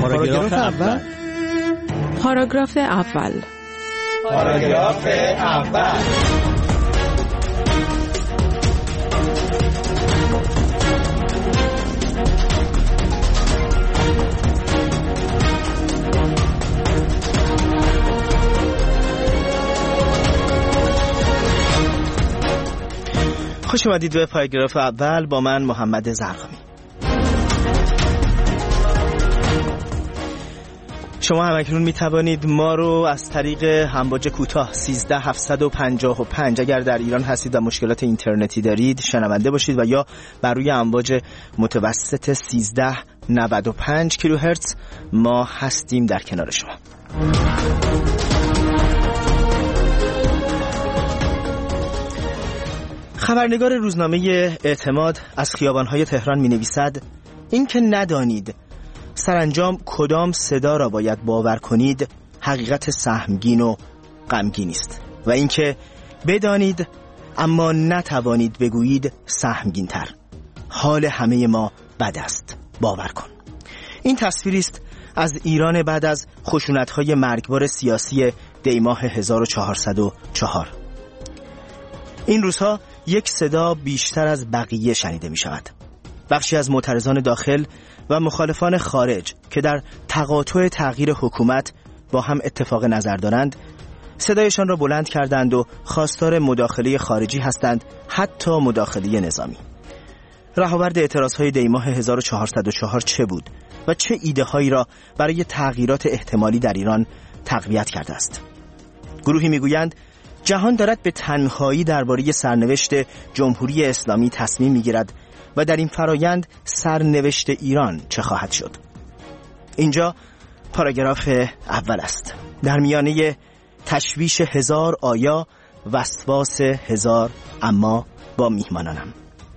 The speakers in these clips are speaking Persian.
پاراگراف اول. پاراگراف اول. پاراگراف اول. خوش اومدید به پاراگراف اول با من محمد زرقامی. شما همکنون می توانید ما رو از طریق امواج کوتاه 13755 اگر در ایران هستید و مشکلات اینترنتی دارید شنونده باشید و یا بر روی امواج متوسط 1395 کیلوهرتز ما هستیم در کنار شما. خبرنگار روزنامه اعتماد از خیابان‌های تهران می‌نویسد این که ندانید سرانجام کدام صدا را باید باور کنید حقیقت سهمگین و غمگین است و اینکه بدانید اما نتوانید بگویید سهمگین تر. حال همه ما بد است، باور کن. این تصویری است از ایران بعد از خشونت‌های مرگبار سیاسی دیماه 1404. این روزها یک صدا بیشتر از بقیه شنیده می شود. بخشی از معترضان داخل و مخالفان خارج که در تقاطع تغییر حکومت با هم اتفاق نظر دارند صدایشان را بلند کردند و خواستار مداخله خارجی هستند، حتی مداخله نظامی. رهاورد اعتراضهای دیماه 1404 چه بود و چه ایده هایی را برای تغییرات احتمالی در ایران تقویت کرده است؟ گروهی میگویند جهان دارد به تنهایی درباره سرنوشت جمهوری اسلامی تصمیم میگیرد و در این فرایند سرنوشت ایران چه خواهد شد؟ اینجا پاراگراف اول است. در میانه تشویش 1000 آیا، وسواس 1000 اما با میهمانانم.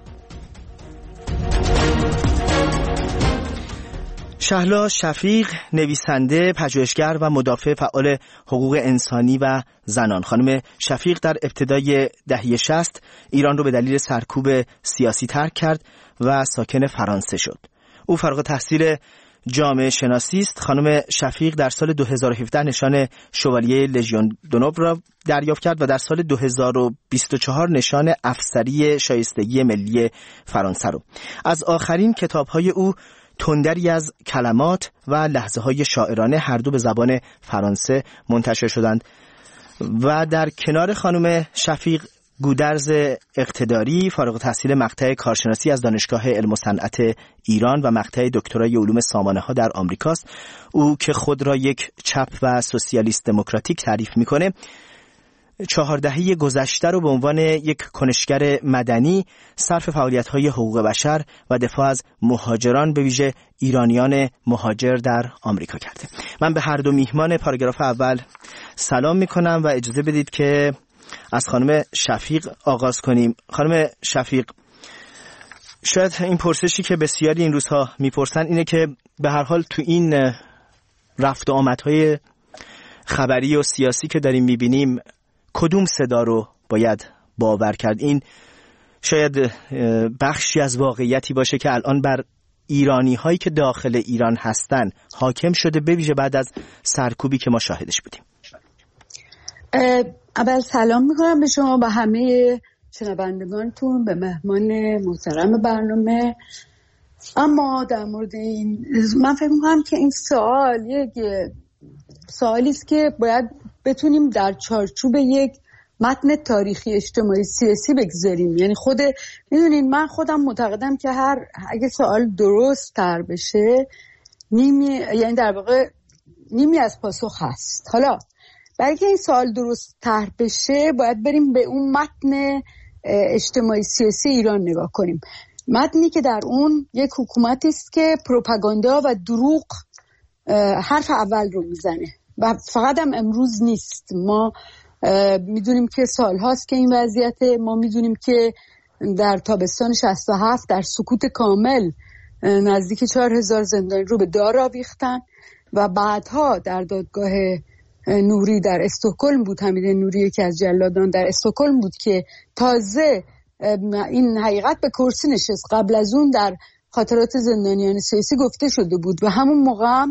شهلا شفیق، نویسنده، پژوهشگر و مدافع فعال حقوق انسانی و زنان. خانم شفیق در ابتدای دهه 60 ایران رو به دلیل سرکوب سیاسی ترک کرد و ساکن فرانسه شد. او فارغ التحصیل جامعه شناسی است. خانم شفیق در سال 2017 نشان شوالیه لژیون دونوب را دریافت کرد و در سال 2024 نشان افسری شایستگی ملی فرانسه رو. از آخرین کتاب‌های او تندری از کلمات و لحظه‌های شاعرانه هر دو به زبان فرانسه منتشر شدند. و در کنار خانم شفیق گودرز اقتداری، فارغ التحصیل مقطع کارشناسی از دانشگاه علم و صنعت ایران و مقطع دکترای علوم سامانه‌ها در آمریکاست. او که خود را یک چپ و سوسیالیست دموکراتیک تعریف می‌کنه، 4 دهه گذشته رو به عنوان یک کنشگر مدنی صرف فعالیت‌های حقوق بشر و دفاع از مهاجران به ویژه ایرانیان مهاجر در آمریکا کرده. من به هر دو میهمان پاراگراف اول سلام می‌کنم و اجازه بدید که از خانم شفیق آغاز کنیم. خانم شفیق، شاید این پرسشی که بسیاری این روزها میپرسن اینه که به هر حال تو این رفت و آمدهای خبری و سیاسی که داریم میبینیم کدوم صدا رو باید باور کرد؟ این شاید بخشی از واقعیتی باشه که الان بر ایرانی هایی که داخل ایران هستن حاکم شده، به ویژه بعد از سرکوبی که ما شاهدش بودیم. اول سلام میکنم به شما و همه شنوندگانتون، به مهمان محترم برنامه. اما در مورد این من فکر میکنم که این سوال یک سوالی است که باید بتونیم در چارچوب یک متن تاریخی اجتماعی سیاسی بگذاریم. یعنی میدونین من خودم معتقدم که اگه سوال درست تر بشه یعنی در واقع نیمی از پاسخ هست. حالا برای که این سوال درست تر بشه باید بریم به اون متن اجتماعی سیاسی ایران نگاه کنیم. متنی که در اون یک حکومتی است که پروپاگاندا و دروغ حرف اول رو میزنه و فقط هم امروز نیست. ما میدونیم که سال هاست که این وضعیته. ما میدونیم که در تابستان 67 در سکوت کامل نزدیک 4000 زندانی رو به دار آویختن و بعدها در دادگاه نوری در استکهلم بود، حمید نوری یکی از جلادان در استکهلم بود که تازه این حقیقت به کرسی نشست. قبل از اون در خاطرات زندانیان سیاسی گفته شده بود و همون موقع هم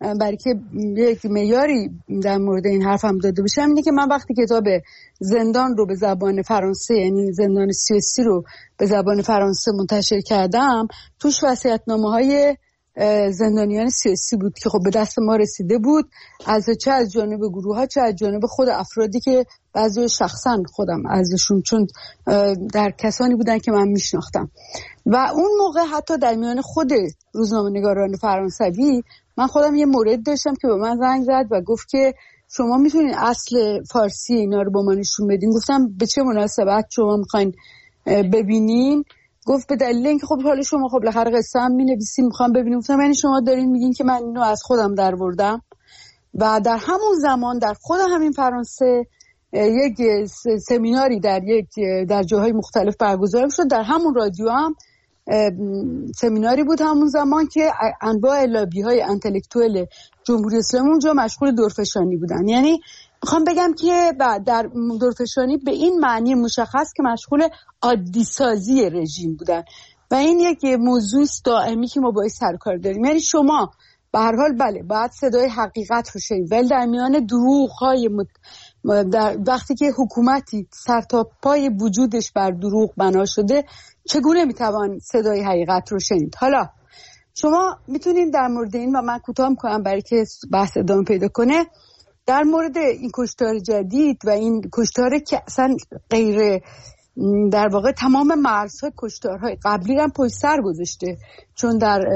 برای که یک معیاری در مورد این حرفم داده بشه اینه که من وقتی کتاب زندان رو به زبان فرانسه، یعنی زندان سیاسی رو به زبان فرانسه منتشر کردم، توش وصیت‌نامه‌های زندانیان سیاسی بود که خب به دست ما رسیده بود، چه از جانب گروه‌ها چه از جانب خود افرادی که بعضی شخصا خودم ازشون، چون در کسانی بودن که من میشناختم. و اون موقع حتی در میان خود روزنامه‌نگاران فرانسوی من خودم یه مورد داشتم که به من زنگ زد و گفت که شما میتونین اصل فارسی اینا رو با ما نشون بدین. گفتم به چه مناسبت شما میخواین ببینین؟ گفت به دلیل اینکه خب حالا شما خب بالاخره قصه هم می‌نویسین، میخوام ببینیم. گفتم یعنی شما دارین میگین که من اینو از خودم درآوردم؟ و در همون زمان در خود همین فرانسه یک سمیناری در جاهای مختلف برگزار شد. در همون رادیو هم سمیناری بود همون زمان که انواع لابی‌های انتلکتوئل جمهوری اسلامی اونجا مشغول دورفشانی بودن. یعنی میخوام بگم که در دورفشانی به این معنی مشخص که مشغول عادی سازی رژیم بودن و این یک موضوع دائمی که ما باید سرکار داریم. یعنی شما به هر حال بله باید صدای حقیقت رو شنید، ولی در میان دروغ‌های وقتی که حکومتی سرتاپای وجودش بر دروغ بنا شده چگونه میتوان صدای حقیقت رو شنید؟ حالا شما میتونید در مورد این، و من کوتاه میکنم برای که بحث ادامه پیدا کنه، در مورد این کشتار جدید و این کشتار که اصلا غیر در واقع تمام مرزهای کشتارهای قبلی هم پشت سر گذاشته، چون در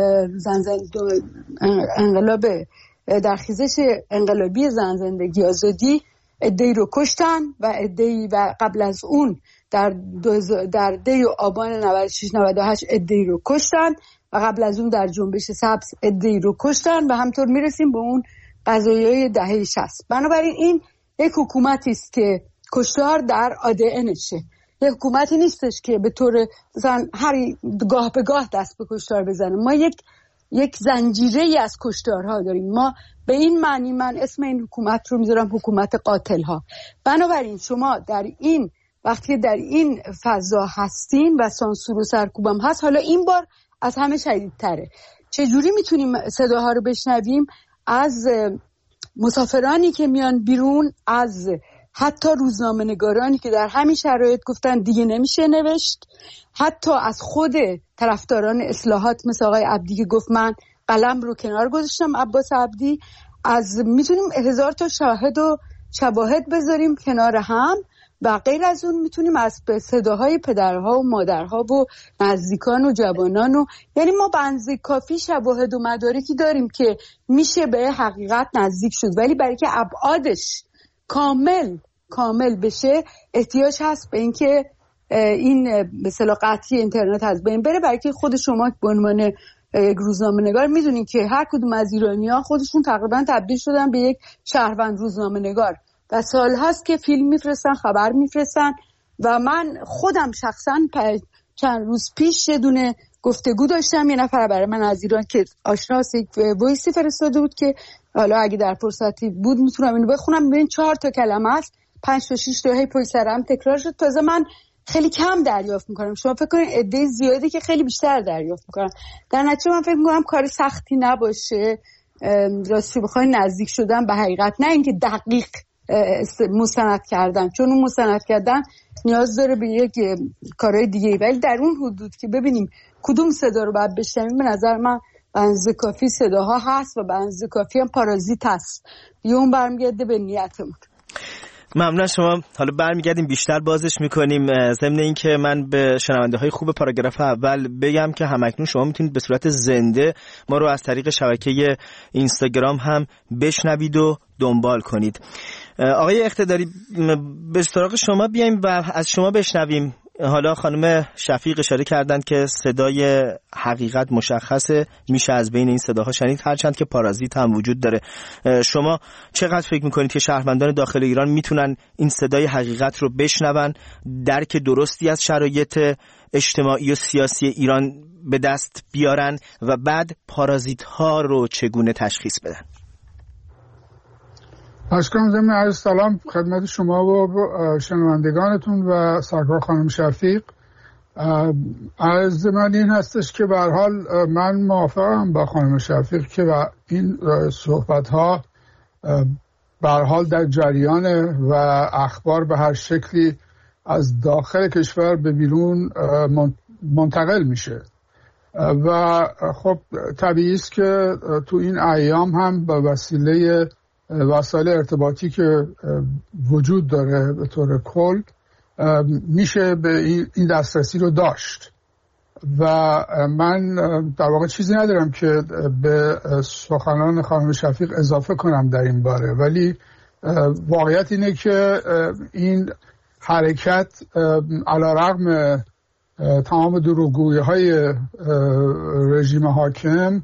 انقلاب در خیزش انقلابی زن زندگی آزادی عده‌ای رو کشتن و عده‌ای و قبل از اون در دی آبان 96 98 عده‌ای رو کشتن و قبل از اون در جنبش سبز عده‌ای رو کشتن و همطور میرسیم به اون قضایای دهه 60. بنابراین این یک حکومتی است که کشتار در ADNشه. یک حکومتی نیستش که به طور مثلا هر گاه به گاه دست به کشتار بزنه. ما یک زنجیره از کشتارها داریم. ما به این معنی من اسم این حکومت رو میذارم حکومت قاتلها. بنابراین شما در این وقتی در این فضا هستین و سانسور و سرکوبم هست، حالا این بار از همه شدیدتره. چجوری میتونیم صداها رو بشنویم؟ از مسافرانی که میان بیرون، از حتی روزنامه‌نگارانی که در همین شرایط گفتن دیگه نمیشه نوشت، حتی از خود طرفداران اصلاحات مثل آقای عبدی که گفت من قلم رو کنار گذاشتم، عباس عبدی. از میتونیم 1000 تا شاهد و شواهد بذاریم کنار هم و غیر از اون میتونیم از صداهای پدرها و مادرها و نزدیکان و جوانان و یعنی ما به اندازه کافی شواهد و مدارکی داریم که میشه به حقیقت نزدیک شد، ولی برای که ابعادش کامل بشه احتیاج هست به اینکه این به اصطلاح قطعی اینترنت از بین بره. برای که خود شما به عنوان یک روزنامه‌نگار میدونین که هر کدوم از ایرانی‌ها خودشون تقریبا تبدیل شدن به یک شهروند روزنامه‌نگار و سال هاست که فیلم میفرستن، خبر میفرستن. و من خودم شخصا چند روز پیش یه دونه گفتگو داشتم، یه نفر برای من از ایران که آشناس یک وایسی فرستاده بود که حالا اگه در فرصتی بود میتونم اینو بخونم. ببین 4 تا کلمه است، 5 تا 6 تا هی پشت سر هم تکرار شد. تازه من خیلی کم دریافت میکنم، شما فکر کنید عده زیادی که خیلی بیشتر دریافت میکنم. در نتیجه من فکر میکنم کار سختی نباشه راستش بخواید نزدیک شدن به حقیقت، نه اینکه دقیق مستند کردن، چون اون مستند کردن نیاز داره به یک کارهای دیگه، ولی در اون حدود که ببینیم کدوم صدا رو باید بشنویم، به نظر من به اندازه کافی صداها هست و به اندازه کافی هم پارازیت هست. دیگه اون برمیگرده به نیتمون. ممنون شما. حالا برمیگردیم بیشتر بازش میکنیم. ضمن این که من به شنونده های خوب پاراگراف اول بگم که همکنون شما میتونید به صورت زنده ما رو از طریق شبکه اینستاگرام هم بشنوید و دنبال کنید. آقای اقتداری، به سراغ شما بیایم و از شما بشنویم. حالا خانم شفیق اشاره کردند که صدای حقیقت مشخصه، میشه از بین این صداها شنید، هرچند که پارازیت هم وجود داره. شما چقدر فکر میکنید که شهروندان داخل ایران میتونن این صدای حقیقت رو بشنون، درک درستی از شرایط اجتماعی و سیاسی ایران به دست بیارن و بعد پارازیت ها رو چگونه تشخیص بدن؟ اشکرم ضمن عرض سلام خدمت شما و شنوندگانتون و سرکار خانم شفیق. از من این هستش که به هر حال من موافقم با خانم شفیق که این صحبت ها به هر حال در جریانه و اخبار به هر شکلی از داخل کشور به بیرون منتقل میشه و خب طبیعی است که تو این ایام هم به وسیله وسایل ارتباطی که وجود داره به طور کل میشه به این دسترسی رو داشت و من در واقع چیزی ندارم که به سخنان خانم شفیق اضافه کنم در این باره، ولی واقعیت اینه که این حرکت علیرغم تمام دروغگویی‌های رژیم حاکم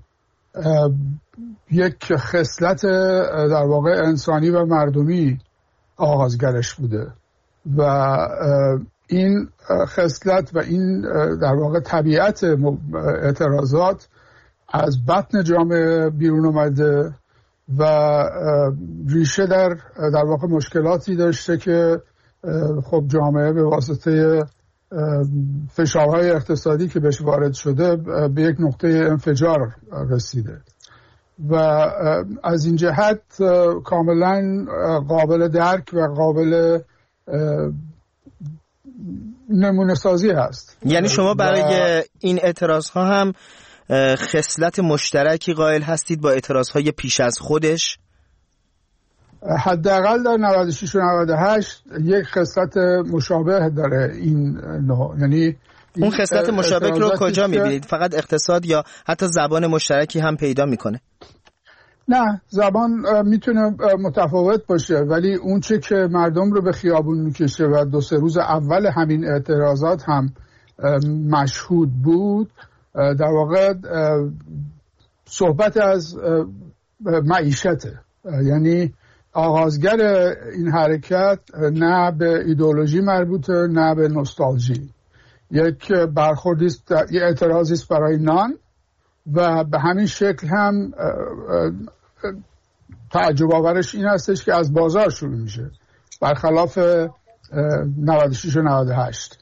یک خصلت در واقع انسانی و مردمی آغازگرش بوده و این خصلت و این در واقع طبیعت اعتراضات از بطن جامعه بیرون اومده و ریشه در واقع مشکلاتی داشته که خب جامعه به واسطه فشارهای اقتصادی که بهش وارد شده به یک نقطه انفجار رسیده و از این جهت کاملا قابل درک و قابل نمونه سازی هست. یعنی شما برای این اعتراض ها هم خصلت مشترکی قائل هستید با اعتراض های پیش از خودش؟ حداقل در 96 و 98 یک خصلت مشابه داره این نوع. یعنی اون خصلت مشابه رو کجا میبینید؟ فقط اقتصاد یا حتی زبان مشترکی هم پیدا میکنه؟ نه، زبان میتونه متفاوت باشه، ولی اون چه که مردم رو به خیابون میکشه و 2-3 روز اول همین اعتراضات هم مشهود بود در واقع صحبت از معیشته. یعنی آغازگر این حرکت نه به ایدئولوژی مربوطه نه به نوستالژی، یک برخوردی است، یک اعتراضی است برای نان و به همین شکل هم تعجب آورش این هستش که از بازار شروع میشه برخلاف 96 و 98.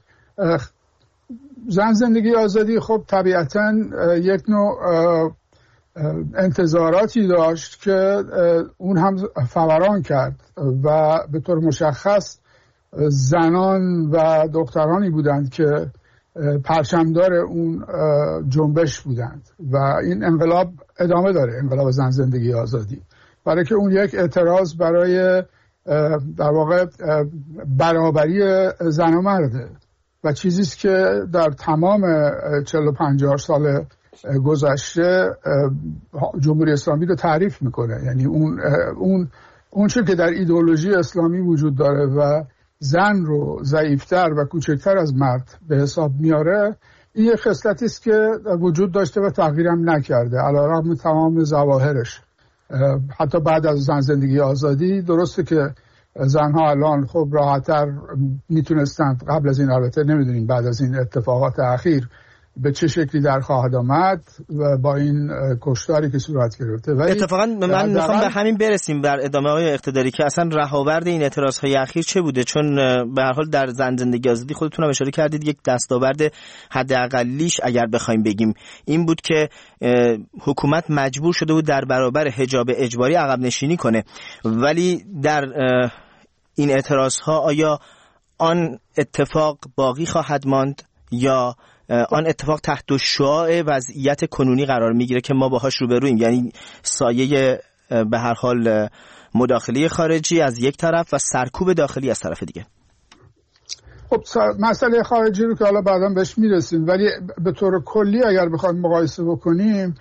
زن زندگی آزادی خب طبیعتاً یک نوع انتظاراتی داشت که اون هم فوران کرد و به طور مشخص زنان و دخترانی بودند که پرچمدار اون جنبش بودند و این انقلاب ادامه داره، انقلاب زن زندگی آزادی، برای که اون یک اعتراض برای در واقع برابری زن و مرده و چیزیست که در تمام 40-50 سال گذشته جمهوری اسلامی رو تعریف میکنه. یعنی اون چیزی که در ایدئولوژی اسلامی وجود داره و زن رو ضعیفتر و کوچکتر از مرد به حساب میاره، این یک خصلتی است که وجود داشته و تغییرم نکرده علیرغم تمام ظواهرش. حتی بعد از زن زندگی آزادی درسته که زنها الان خب راحت‌تر میتونستند، قبل از این البته نمیدونیم بعد از این اتفاقات اخیر به چه شکلی در خواهد آمد و با این کشتاری که صورت گرفته. اتفاقا من میخوام به همین برسیم در ادامه های اقتداری که اصلا رهاورد این اعتراض های اخیر چه بوده، چون به هر حال در زن زندگی آزادی خودتون هم اشاره کردید یک دستاورد حداقلیش اگر بخوایم بگیم این بود که حکومت مجبور شده بود در برابر حجاب اجباری عقب نشینی کنه. ولی در این اعتراض ها آیا آن اتفاق باقی خواهد ماند یا آن اتفاق تحت شعاع وضعیت کنونی قرار میگیره که ما باهاش روبرویم، یعنی سایه به هر حال مداخله خارجی از یک طرف و سرکوب داخلی از طرف دیگه؟ خب مسئله خارجی رو که حالا بعدا بهش میرسیم، ولی به طور کلی اگر بخوایم مقایسه بکنیم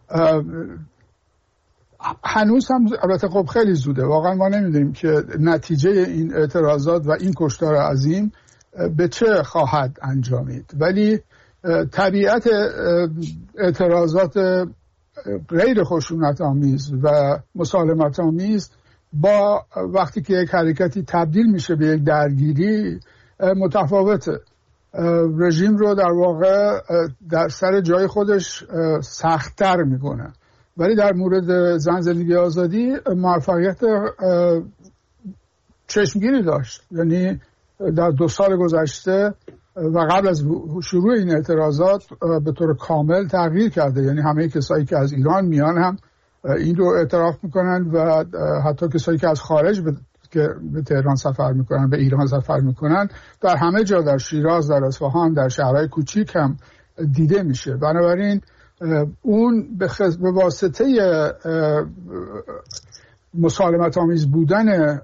هنوز هم البته خب خیلی زوده، واقعا ما نمیدونیم که نتیجه این اعتراضات و این کشتار عظیم به چه خواهد انجامید، ولی طبیعت اعتراضات غیر خشونت آمیز و مسالمت آمیز با وقتی که یک حرکتی تبدیل میشه به یک درگیری متفاوته. رژیم رو در واقع در سر جای خودش سخت‌تر میکنه، ولی در مورد زن زندگی آزادی موفقیت چشمگیری داشت. یعنی در 2 سال گذشته و قبل از شروع این اعتراضات به طور کامل تغییر کرده. یعنی همه کسایی که از ایران میان هم این رو اعتراف میکنن و حتی کسایی که از خارج که به تهران سفر میکنن، به ایران سفر میکنن، در همه جا، در شیراز، در اصفهان، در شهرهای کوچیک هم دیده میشه. بنابراین اون به واسطه مسالمت آمیز بودن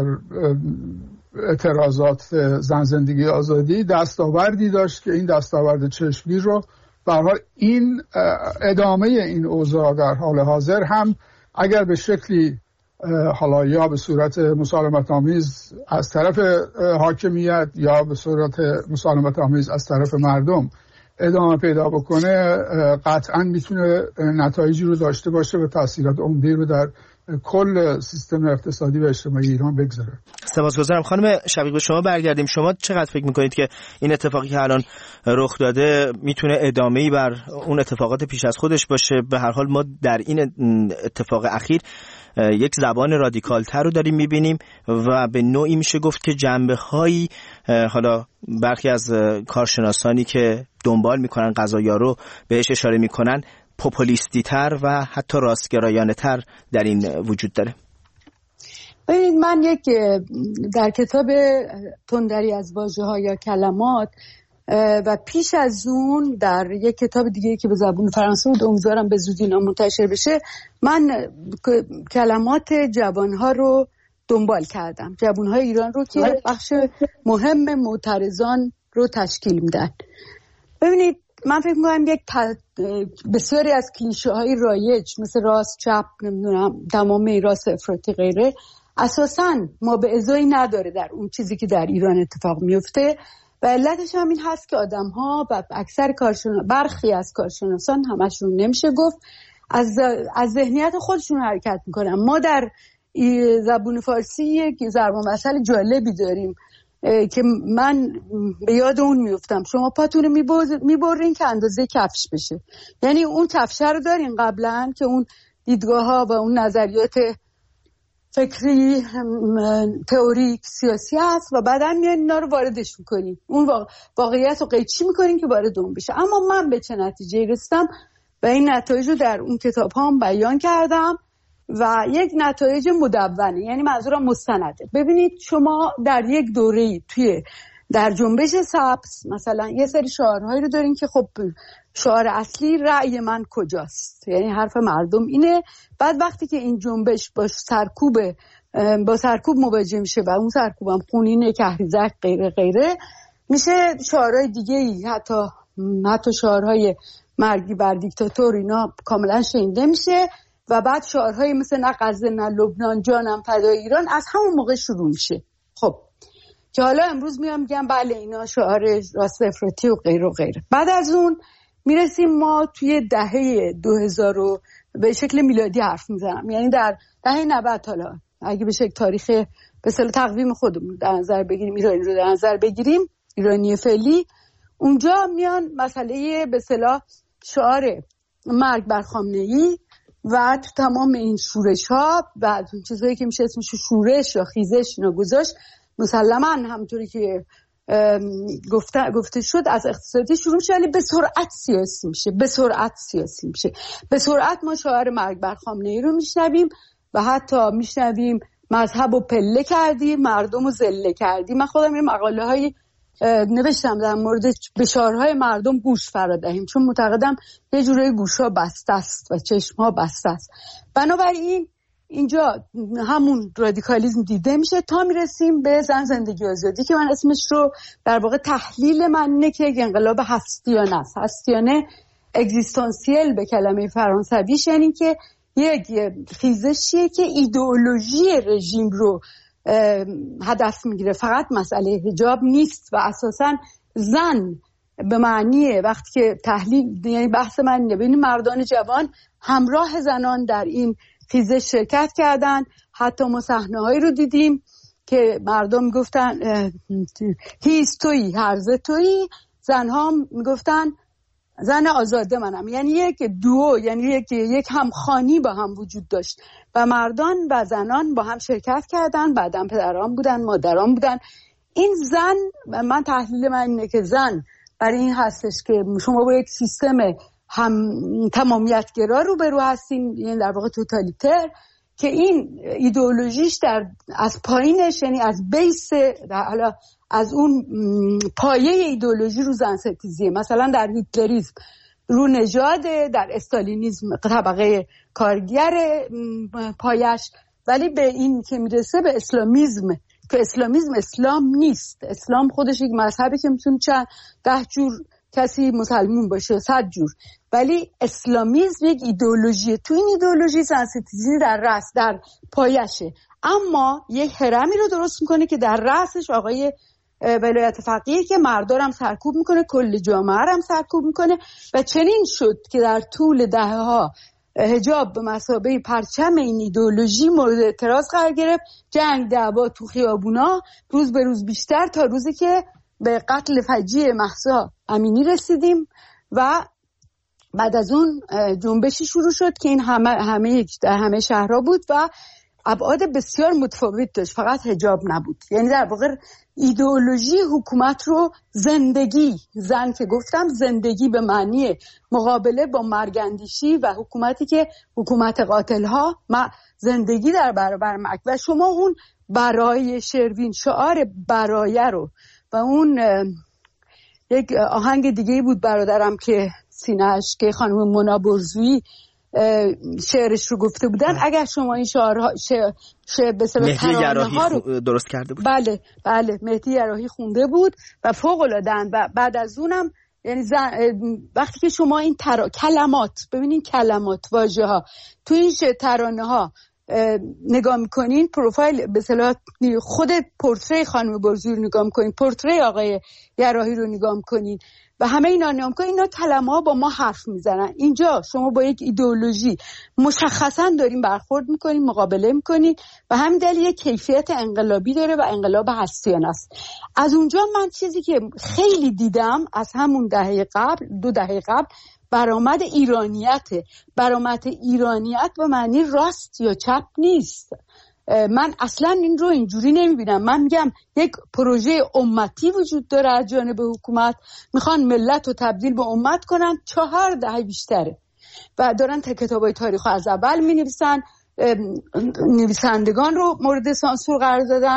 اعتراضات زن زندگی آزادی دستاوردی داشت که این دستاورد چشمگیر رو به هر حال این ادامه این اوضاع در حال حاضر هم اگر به شکلی حالا یا به صورت مسالمت آمیز از طرف حاکمیت یا به صورت مسالمت آمیز از طرف مردم ادامه پیدا بکنه، قطعا میتونه نتایجی رو داشته باشه و تاثیرات عمده رو در کل سیستم اقتصادی و اجتماعی ایران بگذاره. سپاسگزارم. خانم شفیق، به شما برگردیم. شما چقدر فکر میکنید که این اتفاقی که الان رخ داده میتونه ادامه‌ای بر اون اتفاقات پیش از خودش باشه؟ به هر حال ما در این اتفاق اخیر یک زبان رادیکال‌تر رو داریم میبینیم و به نوعی میشه گفت که جنبه‌هایی، حالا برخی از کارشناسانی که دنبال میکنن قضایا رو بهش اشاره میکنن، پوپولیستی تر و حتی راستگرایانه تر در این وجود داره. ببینید، من در کتاب تندری از واژه‌ها یا کلمات و پیش از اون در یک کتاب دیگه که به زبان فرانسه بود، امیدوارم به زودی اینا منتشر بشه، من کلمات جوانها رو دنبال کردم، جوانهای ایران رو که بخش مهم معترضان رو تشکیل میدن. ببینید، من فکر می‌کنم بسیاری از کلیشه های رایج مثل راست چپ، نمیدونم تمام راست افراطی غیره، اساساً ما به ازایی نداره در اون چیزی که در ایران اتفاق میفته و علتش هم این هست که آدم‌ها و اکثر برخی از کارشناسان، همشون نمیشه گفت، از ذهنیت خودشون حرکت میکنن. ما در زبان فارسی یک ضرب المثل جالبی داریم که من به یاد اون میفتم: شما پاتون میبرین که اندازه کفش بشه. یعنی اون کفشه رو دارین قبلا که اون دیدگاه ها و اون نظریات فکری تئوریک سیاسی هست و بعدا میان اینا رو واردش میکنین، اون واقعیت رو قیچی میکنین که وارد اون بشه. اما من به چه نتیجه رسیدم و این نتایج رو در اون کتاب هم بیان کردم و یک نتایج مدونه، یعنی منظورم مستنده. ببینید، شما در یک دوره‌ای در جنبش سبز مثلا یه سری شعارهایی رو دارین که خب شعار اصلی رأی من کجاست، یعنی حرف مردم اینه. بعد وقتی که این جنبش با سرکوب مواجه میشه و اون سرکوب هم خونینه، کهریزک، غیره غیره، میشه شعارهای دیگه‌ای، حتی شعارهای مرگی بر دیکتاتور، اینا کاملا شنیده میشه و بعد شعارهایی مثل نه غزه نه لبنان، جانم فدای ایران از همون موقع شروع میشه. خب که حالا امروز میگم بله اینا شعار راست افراطی و غیره و غیره. بعد از اون میرسیم ما توی دهه 2000 رو به شکل میلادی حرف میزنم، یعنی در دهه 90. حالا اگه به شکل تاریخ به اصطلاح تقویم خودمون در نظر بگیریم، ایرانی رو در نظر بگیریم، ایرانی فعلی، اونجا میان مسئله به اصطلاح شعار مرگ بر خامنه‌ای و تو تمام این شورش ها و چیزایی که میشه اسمش شورش یا خیزش اینا گذاشت. مسلماً همونطوری که گفته شد از اقتصادی شروع میشه ولی به سرعت سیاسی میشه. به سرعت ما شعار مرگ بر خامنه‌ای رو میشنویم و حتی میشنویم مذهب رو پله کردیم، مردم رو ذله کردیم. من خودم این مقاله های نوشتم در مورد به شعارهای مردم گوش فرا دهیم، چون معتقدم یه جوری گوشا بسته است و چشمها بسته است. بنابراین اینجا همون رادیکالیسم دیده میشه تا میرسیم به زن زندگی آزادی که من اسمش رو در واقع تحلیل من اینه که انقلاب هستیانه است. هستیانه اگزیستانسیل به کلمه فرانسویش، یعنی که یک خیزشیه که ایدئولوژی رژیم رو هدف میگیره، فقط مسئله حجاب نیست و اساساً زن به معنی وقتی که تحلیل، یعنی بحث من اینه ببینید مردان جوان همراه زنان در این خیزش شرکت کردن. حتی ما صحنه‌هایی رو دیدیم که مردم میگفتن هیز تویی هرزه تویی، زنها میگفتن زن آزاده منم، یعنی یک دوو، یعنی یک همخوانی با هم وجود داشت و مردان و زنان با هم شرکت کردن. بعدم پدران بودن، مادران بودن. این زن، من تحلیل من اینه که زن برای این هستش که شما با یک سیستم هم تمامیتگرا روبرو هستین، یعنی در واقع توتالیتر، که این ایدئولوژیش از پایینش، یعنی از بیس، حالا از اون پایه ایدئولوژی رو زن ستیزیه. مثلا در هیتلریسم رو نژاده، در استالینیسم طبقه کارگر پایش، ولی به این که میرسه به اسلامیسم، که اسلامیسم اسلام نیست. اسلام خودش یک مذهبی که میتونه 10 جور کسی مسلمون باشه، 100 جور، ولی اسلامیسم یک ایدئولوژیه. تو این ایدئولوژی زن ستیزی در رأس، در پایشه، اما یک هرمی رو درست میکنه که در رأسش آقای ولایت فقیه که مردارم سرکوب میکنه، کل جامعه هم سرکوب میکنه. و چنین شد که در طول دهه‌ها حجاب به مثابه پرچم این ایدئولوژی مورد اعتراض قرار گرفت. جنگ، دعوا تو خیابونا روز به روز بیشتر، تا روزی که به قتل فجیع مهسا امینی رسیدیم و بعد از اون جنبشی شروع شد که این همه شهرها بود و ابعاد بسیار متفاوت داشت، فقط حجاب نبود. یعنی در واقع ایدئولوژی حکومت رو زندگی، زن که گفتم زندگی به معنی مقابله با مرگندیشی و حکومتی که حکومت قاتلها، زندگی در برابر مرگ. و شما اون برای شروین، شعار برایه رو، و اون یک آهنگ دیگه بود برادرم که سینه‌اش، که خانم مونا برزویی شعرش رو گفته بودن. اگر شما این شعرها به اصطلاح ترانه‌ها رو درست کرده بود. بله مهدی یراحی خونده بود و فوق‌العاده‌اند. و بعد از اونم یعنی وقتی که شما این کلمات ببینین، کلمات، واژه‌ها تو این ترانه‌ها نگاه میکنین، پروفایل به اصطلاح خود پورتری خانم برزویی رو نگاه میکنین، پورتری آقای یراحی رو نگاه میکنین و همه اینا نگاه میکنین، اینا کلمه‌ها با ما حرف میزنن. اینجا شما با یک ایدئولوژی مشخصا دارین برخورد میکنین، مقابله میکنین و همین دلیل یک کیفیت انقلابی داره و انقلاب هستیانه است. از اونجا من چیزی که خیلی دیدم از همون دهه قبل، 2 دهه قبل، برآمد ایرانیته. برآمد ایرانیت به معنی راست یا چپ نیست. من اصلا این رو اینجوری نمیبینم. من میگم یک پروژه امتی وجود داره از جانب حکومت، میخوان ملت رو تبدیل به امت کنن. 4 دهه بیشتره و دارن کتابای تاریخ از اول مینویسن، نویسندگان رو مورد سانسور قرار دادن،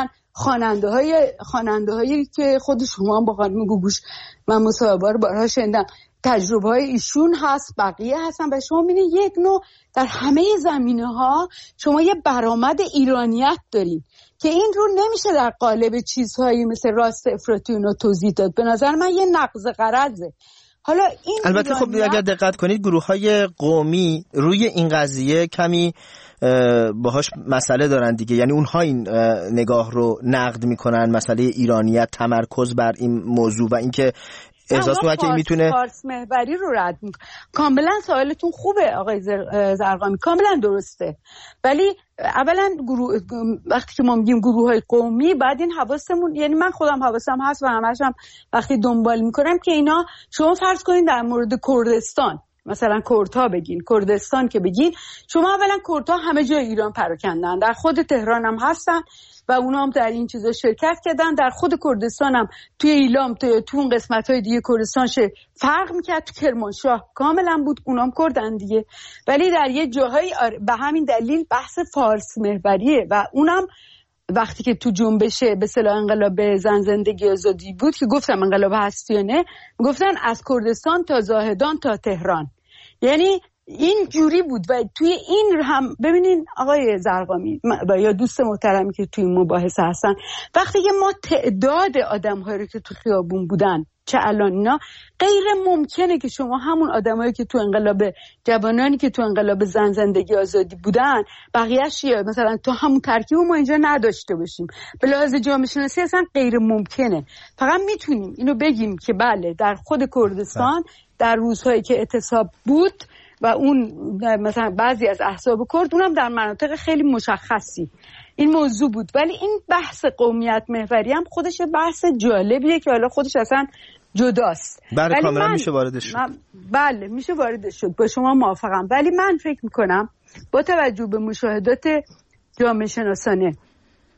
خواننده هایی که خود شما هم با خانم گوگوش من مصاحبه رو بارها شنیدم، تجربه های ایشون هست، بقیه هستن و شما میبینید یک نوع در همه زمینه ها شما یه برآمد ایرانیت دارین که این رو نمیشه در قالب چیزهایی مثل راست افراطی رو توضیح داد. به نظر من یه نقض غرضه. حالا این البته خب اگر دقت کنید گروه‌های قومی روی این قضیه کمی باهاش مسئله دارن دیگه، یعنی اونها این نگاه رو نقد میکنن، مسئله ایرانیت، تمرکز بر این موضوع و اینکه احساس میکنه که میتونه فارس محوری رو رد میکنه. کاملا سوالتون خوبه آقای زرقامی، کاملا درسته، ولی اولا وقتی که ما میگیم گروه‌های قومی بعد این حواسمون، یعنی من خودم حواسم هست و همش هم وقتی دنبال میکنم که اینا، شما فرض کنین در مورد کردستان مثلا کردها بگین، کردستان که بگین، شما اولا کردها همه جای ایران پراکندن، در خود تهران هم هستن و اونا هم در این چیزا شرکت کردن، در خود کردستان هم توی ایلام تو اون قسمت‌های دیگه کردستان فرق میکرد، تو کرمانشاه کاملا بود، اونام کردن دیگه، ولی در یه جاهایی به همین دلیل بحث فارس محوریه و اونم وقتی که تو جنبش به اصطلاح انقلاب زن زندگی آزادی بود که گفتم انقلاب هستیانه، گفتن از کردستان تا زاهدان تا تهران، یعنی این جوری بود. و توی این هم ببینین آقای زرقامی یا دوست محترمی که توی مباحثه هستن، وقتی که ما تعداد آدم‌هایی رو که تو خیابون بودن چه الان اینا، غیر ممکنه که شما همون آدمایی که تو انقلاب جوانانی که تو انقلاب زن زندگی آزادی بودن بقیه‌اش مثلا تو همون ترکیب ما اینجا نداشته باشیم. به لحاظ جامعه شناسی اصلا غیر ممکنه. فقط میتونیم اینو بگیم که بله در خود کردستان در روزهایی که اعتصاب بود و اون مثلا بعضی از احزاب کرد اونم در مناطق خیلی مشخصی این موضوع بود، ولی این بحث قومیت محوری هم خودش بحث جالبیه که حالا خودش اصلا جداست. بله کاملا میشه واردش شد. بله میشه واردش شد، با شما موافقم، ولی من فکر میکنم با توجه به مشاهدات جامعه شناسانه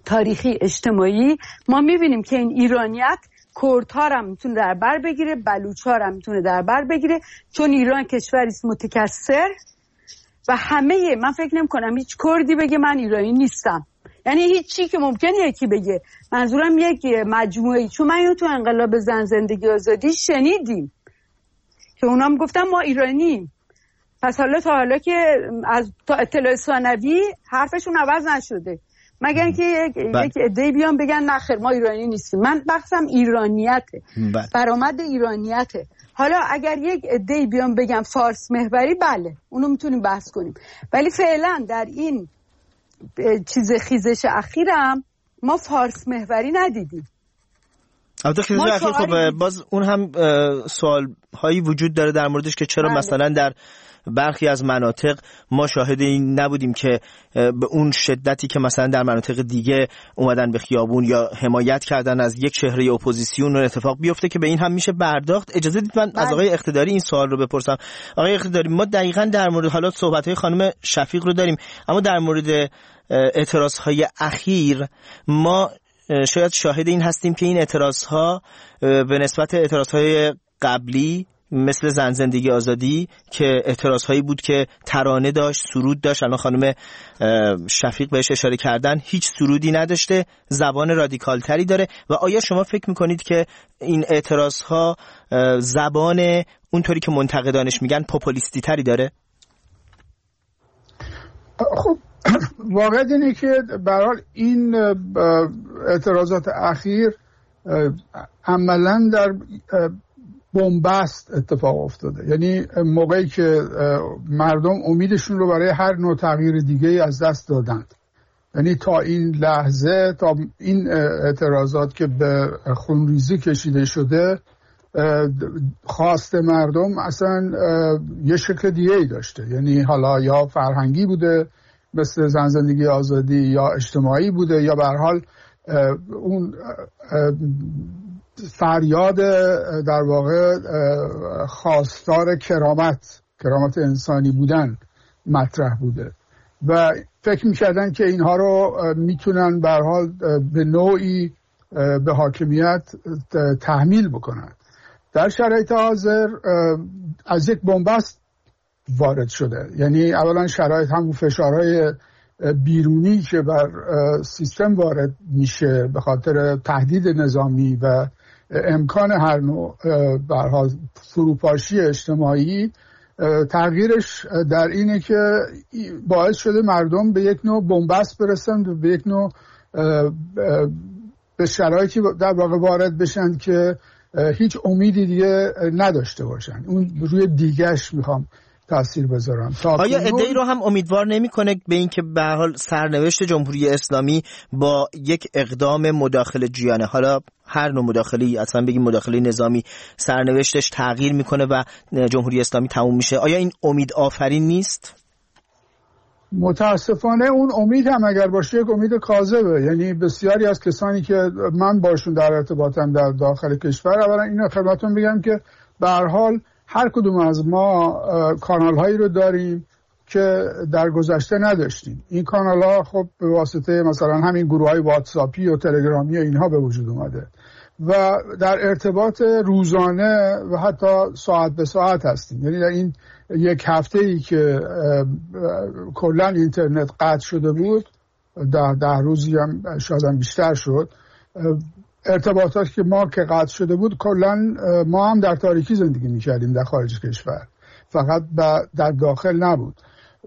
تاریخی اجتماعی ما میبینیم که این ایرانیت کردها هم میتونه در بر بگیره، بلوچ‌ها هم میتونه در بر بگیره، چون ایران کشوری است متکثر و همه، من فکر نمی‌کنم هیچ کردی بگه من ایرانی نیستم. یعنی هیچ چی که ممکنه یکی بگه. منظورم یک مجموعه‌ای، چون من اینو تو انقلاب زن زندگی آزادی شنیدیم که اونا گفتن ما ایرانیم. پس حالا که از تا اطلاع ثانوی حرفشون عوض نشده، مگر اینکه یک عده‌ای بیان بگن نه خیر ما ایرانی نیستیم. من بحثم ایرانیته، برآمد ایرانیته. حالا اگر یک عده‌ای بیان بگن فارس محوری، بله اونو میتونیم بحث کنیم، ولی فعلا در این خیزش اخیرم ما فارس محوری ندیدیم. البته خیزش اخیر خب باز اون هم سوال هایی وجود داره در موردش که چرا مثلا در برخی از مناطق ما شاهد این نبودیم که به اون شدتی که مثلا در مناطق دیگه اومدن به خیابون یا حمایت کردن از یک چهره اپوزیسیون و اتفاق بیفته که به این هم میشه پرداخت. اجازه بدید من از آقای اقتداری این سوال رو بپرسم. آقای اقتداری، ما دقیقاً در مورد حالا صحبت‌های خانم شفیق رو داریم، اما در مورد اعتراض‌های اخیر ما شاید شاهد این هستیم که این اعتراض‌ها به نسبت اعتراض‌های قبلی مثل زن زندگی آزادی که اعتراض هایی بود که ترانه داشت، سرود داشت، الان خانم شفیق بهش اشاره کردن، هیچ سرودی نداشته، زبان رادیکال تری داره. و آیا شما فکر میکنید که این اعتراض ها زبان اونطوری که منتقدانش میگن پوپولیستی تری داره؟ خب واقعیت اینه که به هر حال این اعتراضات اخیر عملاً در بنبست اتفاق افتاده. یعنی موقعی که مردم امیدشون رو برای هر نوع تغییر دیگه از دست دادند، یعنی تا این لحظه، تا این اعتراضات که به خونریزی کشیده شده، خواست مردم اصلا یه شکل دیگه ای داشته. یعنی حالا یا فرهنگی بوده مثل زن زندگی آزادی، یا اجتماعی بوده، یا به هر حال اون فریاد در واقع خواستار کرامت انسانی بودن مطرح بوده و فکر می‌کردن که اینها رو میتونن به هر حال به نوعی به حاکمیت تحمیل بکنن. در شرایط حاضر از یک بنبست وارد شده. یعنی اولا شرایط همون فشارهای بیرونی که بر سیستم وارد میشه به خاطر تهدید نظامی و امکان هر نوع به هر حال فروپاشی اجتماعی، تغییرش در اینه که باعث شده مردم به یک نوع بنبست برسن و به یک نوع به شرایطی در واقع وارد بشن که هیچ امیدی دیگه نداشته باشن. اون روی دیگه‌اش میخوام تاثیر بذارم. آیا ادعی رو هم امیدوار نمی‌کنه به این که به هر حال سرنوشت جمهوری اسلامی با یک اقدام مداخله جویانه، حالا هر نوع مداخله‌ای، اصلا بگیم مداخله نظامی، سرنوشتش تغییر میکنه و جمهوری اسلامی تموم میشه؟ آیا این امید آفرین نیست؟ متاسفانه اون امید هم اگر باشه یک امید کاذبه. یعنی بسیاری از کسانی که من باشون در ارتباطم در داخل کشور، اولا اینو خدمتتون بگم که به هر حال هر کدوم از ما کانال هایی رو داریم که در گذشته نداشتیم. این کانال ها خب به واسطه مثلا همین گروه های واتساپی و تلگرامی و اینها به وجود اومده و در ارتباط روزانه و حتی ساعت به ساعت هستیم. یعنی در این یک هفته ای که کلا اینترنت قطع شده بود، 10 روزی هم شاید هم بیشتر شد، ارتباطاتی که ما که قطع شده بود، کلا ما هم در تاریکی زندگی میکردیم در خارج کشور، فقط در داخل نبود.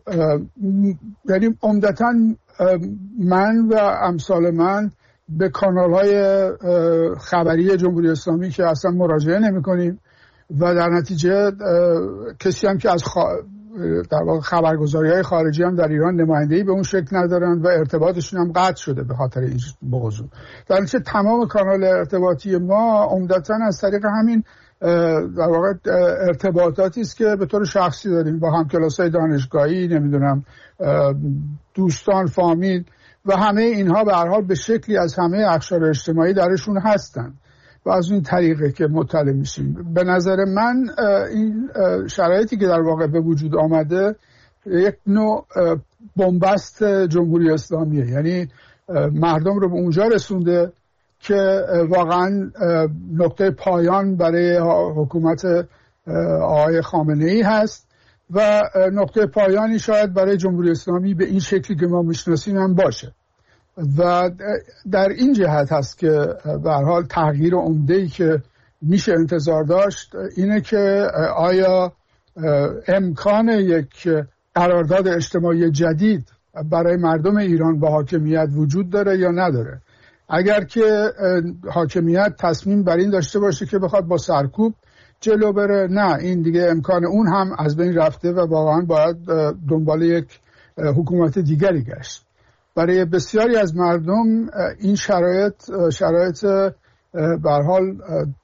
یعنی عمدتاً من و امثال من به کانال‌های خبری جمهوری اسلامی که اصلا مراجعه نمی‌کنیم و در نتیجه کسی هم که از در واقع خبرگزاری‌های خارجی هم در ایران نمایندگی به اون شکل ندارن و ارتباطشون هم قطع شده به خاطر این موضوع. در نتیجه تمام کانال ارتباطی ما عمدتاً از طریق همین در واقع ارتباطاتی است که به طور شخصی داریم با همکلاسای دانشگاهی، نمیدونم دوستان، فامیل و همه اینها به هر حال به شکلی از همه اقشار اجتماعی درشون هستن و از این طریقه که مطلع میشیم. به نظر من این شرایطی که در واقع به وجود آمده یک نوع بنبست جمهوری اسلامیه. یعنی مردم رو به اونجا رسونده که واقعا نقطه پایان برای حکومت آقای خامنه‌ای هست و نقطه پایانی شاید برای جمهوری اسلامی به این شکلی که ما میشناسیم هم باشه. و در این جهت هست که به هر حال تغییر عمده‌ای که میشه انتظار داشت اینه که آیا امکان یک قرارداد اجتماعی جدید برای مردم ایران با حاکمیت وجود داره یا نداره. اگر که حاکمیت تصمیم بر این داشته باشه که بخواد با سرکوب جلو بره، نه، این دیگه امکان اون هم از بین رفته و واقعا باید دنبال یک حکومت دیگری گشت. برای بسیاری از مردم این شرایط به هر حال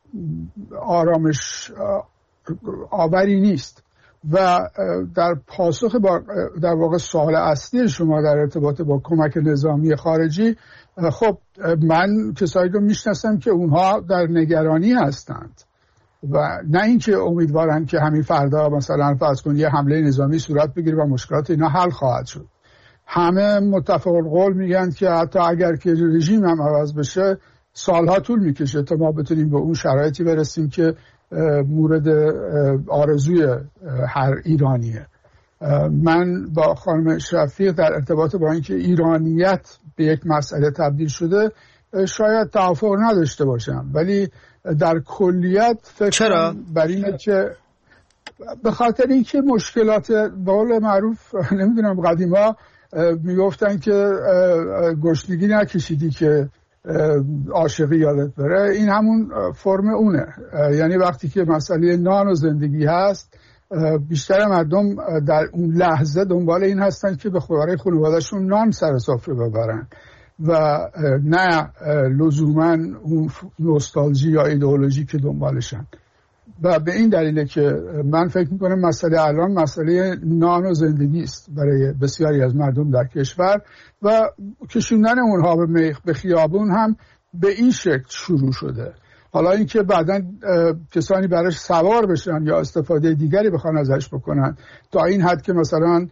آرامش آوری نیست و در پاسخ در واقع سوال اصلی شما در ارتباط با کمک نظامی خارجی، خب من کسایی رو میشناسم که اونها در نگرانی هستند و نه اینکه امیدوارن که همین فردا مثلا فرض کن یه حمله نظامی صورت بگیره و مشکلات اینا حل خواهد شد. همه متفق القول میگن که حتی اگر که رژیم هم عوض بشه سالها طول میکشه تا ما بتونیم به اون شرایطی برسیم که مورد آرزوی هر ایرانیه. من با خانم شفیق در ارتباط با اینکه ایرانیت به یک مسئله تبدیل شده شاید توافق نداشته باشم، ولی در کلیت فکر بر اینه که به خاطر اینکه مشکلات به قول معروف نمیدونم قدیما میگفتن که گشنگی نکشیدی که عاشقی یادت بره، این همون فرم اونه. یعنی وقتی که مسئله نان و زندگی هست بیشتر مردم در اون لحظه دنبال این هستن که به برای خانواده‌شون نان سر سفره ببرن و نه لزوما اون نوستالژی یا ایدئولوژی که دنبالشن. و به این دلیله که من فکر میکنم مسئله الان مسئله نان و زندگی است برای بسیاری از مردم در کشور و کشوندن اونها به خیابون هم به این شکل شروع شده. حالا اینکه بعداً کسانی براش سوار بشن یا استفاده دیگری بخوان ازش بکنن تا این حد که مثلا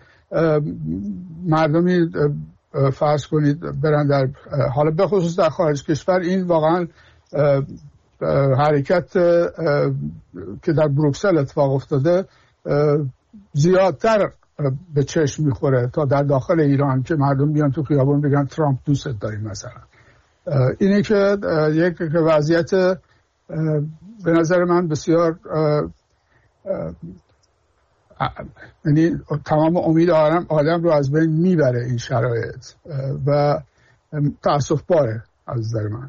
مردمی فرض کنید برن در حالا به خصوص در خارج کشور، این واقعا حرکت که در بروکسل اتفاق افتاده زیادتر به چشم میخوره تا در داخل ایران که مردم بیان تو خیابون بگن ترامپ دوست داریم مثلا. اینه که یک وضعیت به نظر من بسیار یعنی تمام امید آدم رو از بین میبره این شرایط و تأسف باره از نظر من.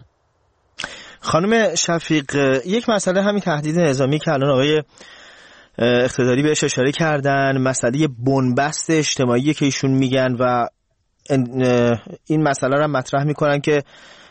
خانم شفیق، یک مسئله همین تهدید نظامی که الان آقای اقتداری بهش اشاره کردن، مسئله بنبست اجتماعی که ایشون میگن و این مسئله رو مطرح میکنن که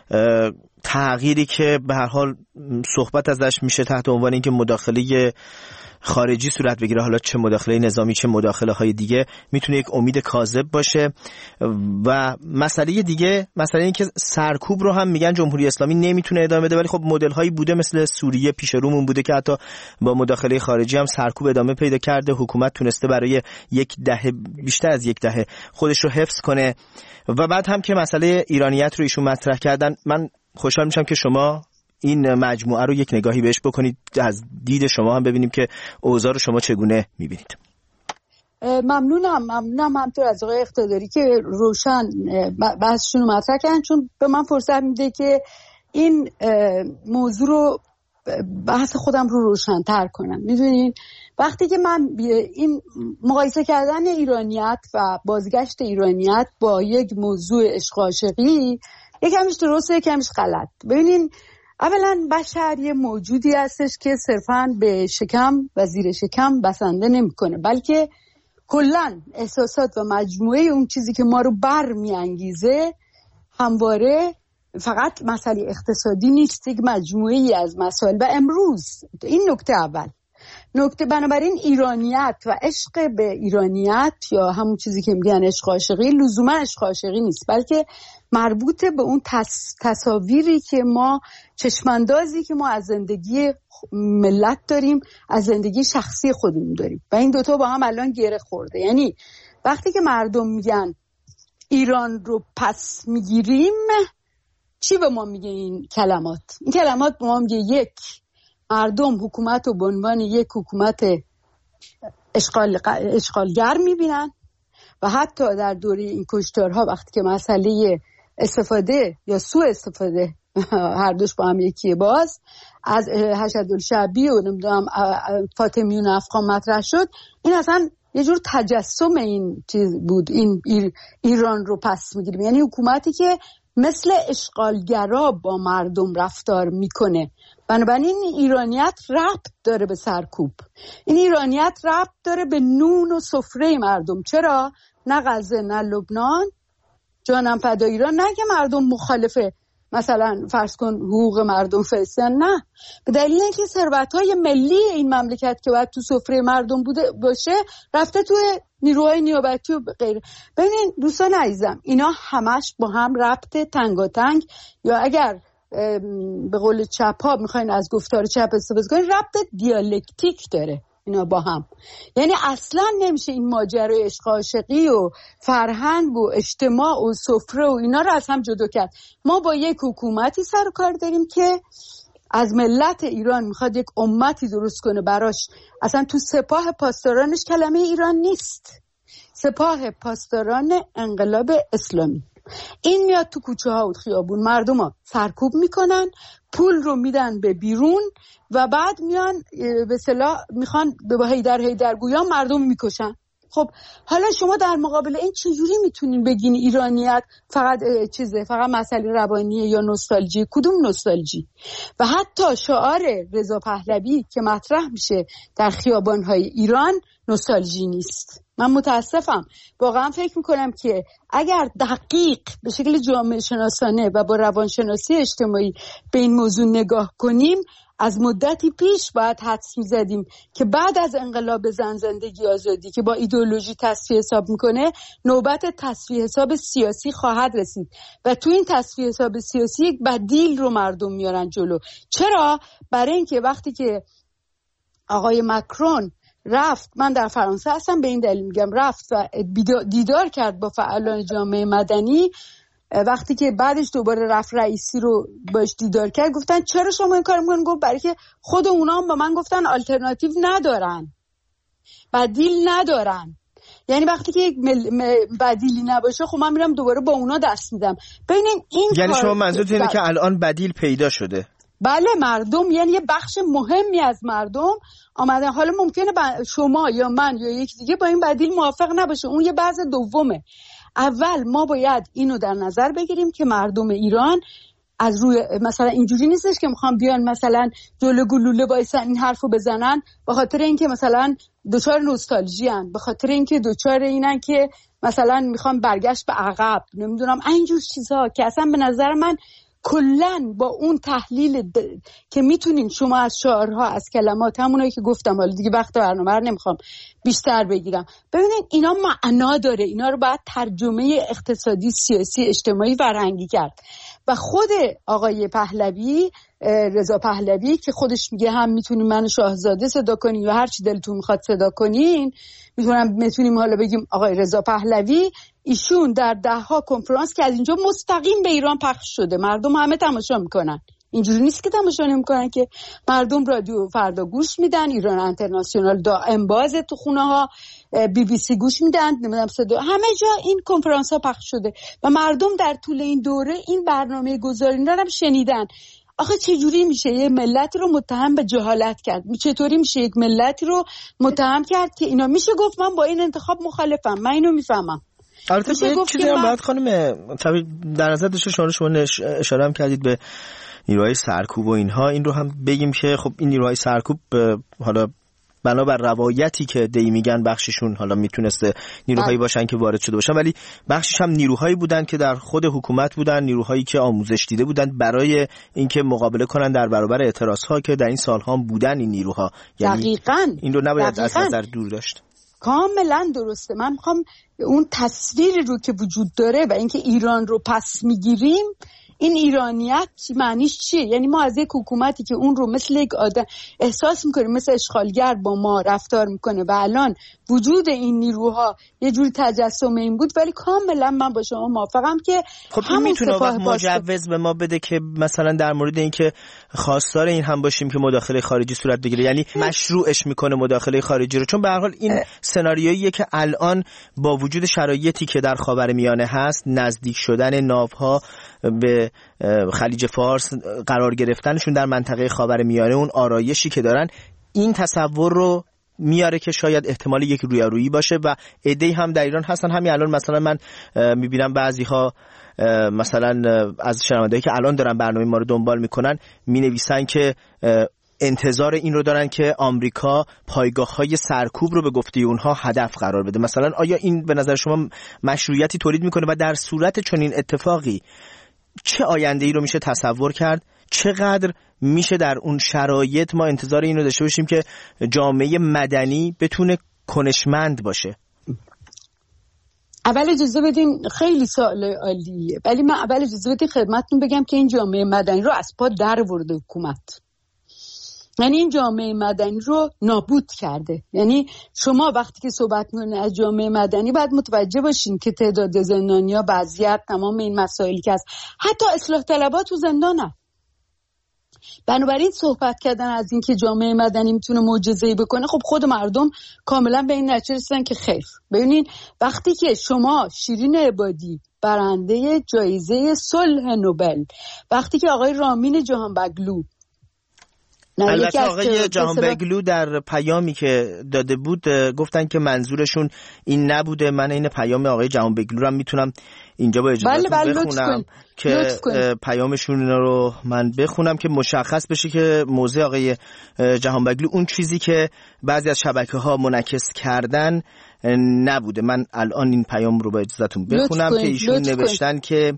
تغییری که به هر حال صحبت ازش میشه تحت عنوان اینکه مداخله خارجی صورت بگیره، حالا چه مداخله نظامی چه مداخله های دیگه، میتونه یک امید کاذب باشه. و مسئله دیگه، مسئله این که سرکوب رو هم میگن جمهوری اسلامی نمیتونه ادامه بده، ولی خب مدل هایی بوده مثل سوریه پیش رومون بوده که حتی با مداخله خارجی هم سرکوب ادامه پیدا کرده، حکومت تونسته برای یک دهه، بیشتر از یک دهه خودش رو حفظ کنه. و بعد هم که مسئله ایرانیت رو ایشون مطرح کردن، من خوشحال میشم که شما این مجموعه رو یک نگاهی بهش بکنید، از دید شما هم ببینیم که اوضاع رو شما چگونه میبینید. ممنونم همطور از آقای اقتداری که روشن بحثشون رو مطرح کردن، چون به من فرصت میده که این موضوع رو بحث خودم رو روشن تر کنم. میدونین وقتی که من این مقایسه کردن ایرانیت و بازگشت ایرانیت با یک موضوع عشق و عاشقی، یکمیش درسته یکمیش غلط. ببینین اولا بشر یه موجودی هستش که صرفاً به شکم و زیر شکم بسنده نمیکنه، بلکه کلاً احساسات و مجموعه اون چیزی که ما رو برمیانگیزه همواره فقط مسئله اقتصادی نیست، یک مجموعه‌ای از مسائل. و امروز این نکته اول. نکته بنابراین ایرانیت و عشق به ایرانیت یا همون چیزی که میگن عشق عاشقی لزوما عشق عاشقی نیست، بلکه مربوط به اون تصاویری که ما، چشماندازی که ما از زندگی ملت داریم، از زندگی شخصی خودمون داریم و این دوتا با هم الان گره خورده. یعنی وقتی که مردم میگن ایران رو پس میگیریم چی به ما میگه این کلمات؟ این کلمات به ما میگه یک، مردم حکومت رو به عنوان یک حکومت اشغالگر میبینن و حتی در دوره این کشتارها وقتی که مسئله استفاده یا سوء استفاده هر دوش با هم یکیه باز از حشدالشعبی و نمیدونم فاطمیون افغان مطرح شد، این اصلا یه جور تجسم این چیز بود، این ایران رو پس میگیریم، یعنی حکومتی که مثل اشغالگرا با مردم رفتار میکنه. بنابراین این ایرانیت ربط داره به سرکوب، این ایرانیت ربط داره به نون و سفره مردم. چرا؟ نه غزه نه لبنان، جانم فدا ایران، نه که مردم مخالفه مثلا فرض کن حقوق مردم فلسطین، نه، به دلیل اینکه ثروت‌های ملی این مملکت که باید تو سفره مردم بوده باشه رفته تو نیروهای نیابتی و غیره. ببینین دوستان عزیزم، اینا همش با هم ربط تنگاتنگ، یا اگر به قول چپ‌ها میخواین از گفتار چپ استفاده کنین، ربط دیالکتیک داره اینا با هم. یعنی اصلا نمیشه این ماجرای عشق عاشقی و فرهنگ و اجتماع و سفره و اینا رو از هم جدا کرد. ما با یک حکومتی سر و کار داریم که از ملت ایران میخواد یک امتی درست کنه براش. اصلا تو سپاه پاسدارانش کلمه ایران نیست، سپاه پاسداران انقلاب اسلامی. این میاد تو کوچه ها و خیابون، مردم ها سرکوب میکنن، پول رو میدن به بیرون و بعد میان به اصطلاح میخوان به هیدرگویا مردم میکشن. خب حالا شما در مقابل این چجوری میتونین بگین ایرانیت فقط فقط مسئله روانیه یا نوستالژی؟ کدوم نوستالژی؟ و حتی شعار رضا پهلوی که مطرح میشه در خیابان‌های ایران نوستالژی نیست. من متاسفم، واقعا فکر میکنم که اگر دقیق به شکل جامعه شناسانه و با روانشناسی اجتماعی به این موضوع نگاه کنیم، از مدتی پیش باید حدس میزدیم که بعد از انقلاب زن زندگی آزادی که با ایدئولوژی تصفیه حساب میکنه، نوبت تصفیه حساب سیاسی خواهد رسید و تو این تصفیه حساب سیاسی یک بدیل رو مردم میارن جلو. چرا؟ برای اینکه وقتی که آقای مکرون رفت، من در فرانسه هستم به این دلیل میگم، رفت و دیدار کرد با فعالان جامعه مدنی، وقتی که بعدش دوباره رفت رئیسی رو باش دیدار کرد، گفتن چرا شما این کار میکنین؟ گفت برای که خود اونا هم با من گفتن آلترناتیو ندارن، بدیل ندارن. یعنی وقتی که یک بدیلی نباشه خب من میرم دوباره با اونا دست میدم. ببینین این یعنی شما منظورتون اینه که الان بدیل پیدا شده؟ بله، مردم، یعنی یه بخش مهمی از مردم آمدن. حالا ممکنه شما یا من یا یک دیگه با این بدیل موافق نباشه، اون یه بحث دومه. اول ما باید اینو در نظر بگیریم که مردم ایران از روی مثلا اینجوری نیستش که میخوام بیان مثلا جلو گلوله وایسن این حرفو بزنن به خاطر اینکه مثلا دوچار نوستالژی ان، به خاطر اینکه دوچار اینن که مثلا میخوام برگشت به عقب، نمیدونم اینجور چیزها که اصلا به نظر من کلن با اون تحلیل که میتونین شما از شعارها، از کلمات، همونایی که گفتم، حالا دیگه وقت برنامه رو نمیخوام بیشتر بگیرم، ببینید اینا معنا داره، اینا رو باید ترجمه اقتصادی، سیاسی، اجتماعی، فرهنگی کرد. و خود آقای پهلوی، رضا پهلوی، که خودش میگه هم میتونیم من شاهزاده صدا کنین یا هر چی دلتون میخواد صدا کنین، میتونیم حالا بگیم آقای رضا پهلوی، ایشون در 10 کنفرانس که از اینجا مستقیم به ایران پخش شده، مردم همه تماشا میکنن، اینجوری نیست که تماشا نمیکنن، که مردم رادیو فردا گوش میدن، ایران اینترنشنال دائم بازه تو خونه ها، BBC گوش میدن، نمیدونم صدا، همه جا این کنفرانس ها پخش شده و مردم در طول این دوره این برنامه گذاری رو هم شنیدن. آخه چجوری میشه یه ملت رو متهم به جهالت کرد؟ چطوری میشه یک ملت رو متهم کرد که اینا، میشه گفت من با این انتخاب مخالفم، من اینو میفهمم. البته چیزی هم باید خانم در نظر داشته، شما اشاره هم کردید به نیروهای سرکوب و اینها، این رو هم بگیم که خب این نیروهای سرکوب حالا بنابر روایتی که دی میگن بخششون حالا میتونسته نیروهایی باشن که وارد شده باشن، ولی بخشش هم نیروهایی بودن که در خود حکومت بودن، نیروهایی که آموزش دیده بودن برای اینکه مقابله کنن در برابر اعتراضها که در این سالها بودن این نیروها. یعنی دقیقاً این رو نباید از نظر دور داشت. کاملا درسته. من میخوام اون تصویری رو که وجود داره و اینکه ایران رو پس میگیریم، این ایرانیت معنیش چیه؟ یعنی ما از یک حکومتی که اون رو مثل یک آدم احساس میکنیم مثل اشغالگر با ما رفتار میکنه و الان وجود این نیروها یه جوری تجسم این بود، ولی کاملا من با شما موافقم که خب این میتونه وقت مجوز به ما بده که مثلا در مورد این که خواستار این هم باشیم که مداخله خارجی صورت بگیره، یعنی مشروعش میکنه مداخله خارجی رو، چون به هر حال این سناریویی که الان با وجود شرایطی که در خاورمیانه هست، نزدیک شدن ناوها به خلیج فارس، قرار گرفتنشون در منطقه خاورمیانه، اون آرایشی که دارن، این تصور رو میاره که شاید احتمال یک رویارویی باشه و عده‌ای هم در ایران هستن. همین الان مثلا من میبینم بعضی‌ها مثلا از شنوندهایی که الان دارن برنامه ما رو دنبال میکنن مینویسن که انتظار این رو دارن که آمریکا پایگاه‌های سرکوب رو به گفته اونها هدف قرار بده. مثلا آیا این به نظر شما مشروعیتی تولید میکنه و در صورت چنین اتفاقی چه آینده‌ای رو میشه تصور کرد؟ چقدر میشه در اون شرایط ما انتظار این رو داشته باشیم که جامعه مدنی بتونه کنشمند باشه؟ اول اجازه بدین، خیلی سوال عالیه، ولی من اول اجازه بدین خدمتتون بگم که این جامعه مدنی رو از پا در برده حکومت. یعنی این جامعه مدنی رو نابود کرده. یعنی شما وقتی که صحبت می‌کنید از جامعه مدنی باید متوجه باشین که تعداد زندانیا، وضعیت، تمام این مسائلی که هست، حتی اصلاح طلبات تو زندانن. بنابراین صحبت کردن از این که جامعه مدنی میتونه معجزه‌ای بکنه، خب خود مردم کاملا به این نتیجه رسیدن که خیر. ببینین وقتی که شما شیرین عبادی برنده جایزه صلح نوبل، وقتی که آقای رامین جهانبگلو، البته آقای جهانبگلو در پیامی که داده بود گفتن که منظورشون این نبوده. من این پیام آقای جهانبگلو رو هم میتونم اینجا با اجازهتون بخونم که پیامشون رو من بخونم که مشخص بشه که موضع آقای جهانبگلو اون چیزی که بعضی از شبکه‌ها منعکس کردن نبوده. من الان این پیام رو با اجازهتون بخونم که ایشون نوشتن که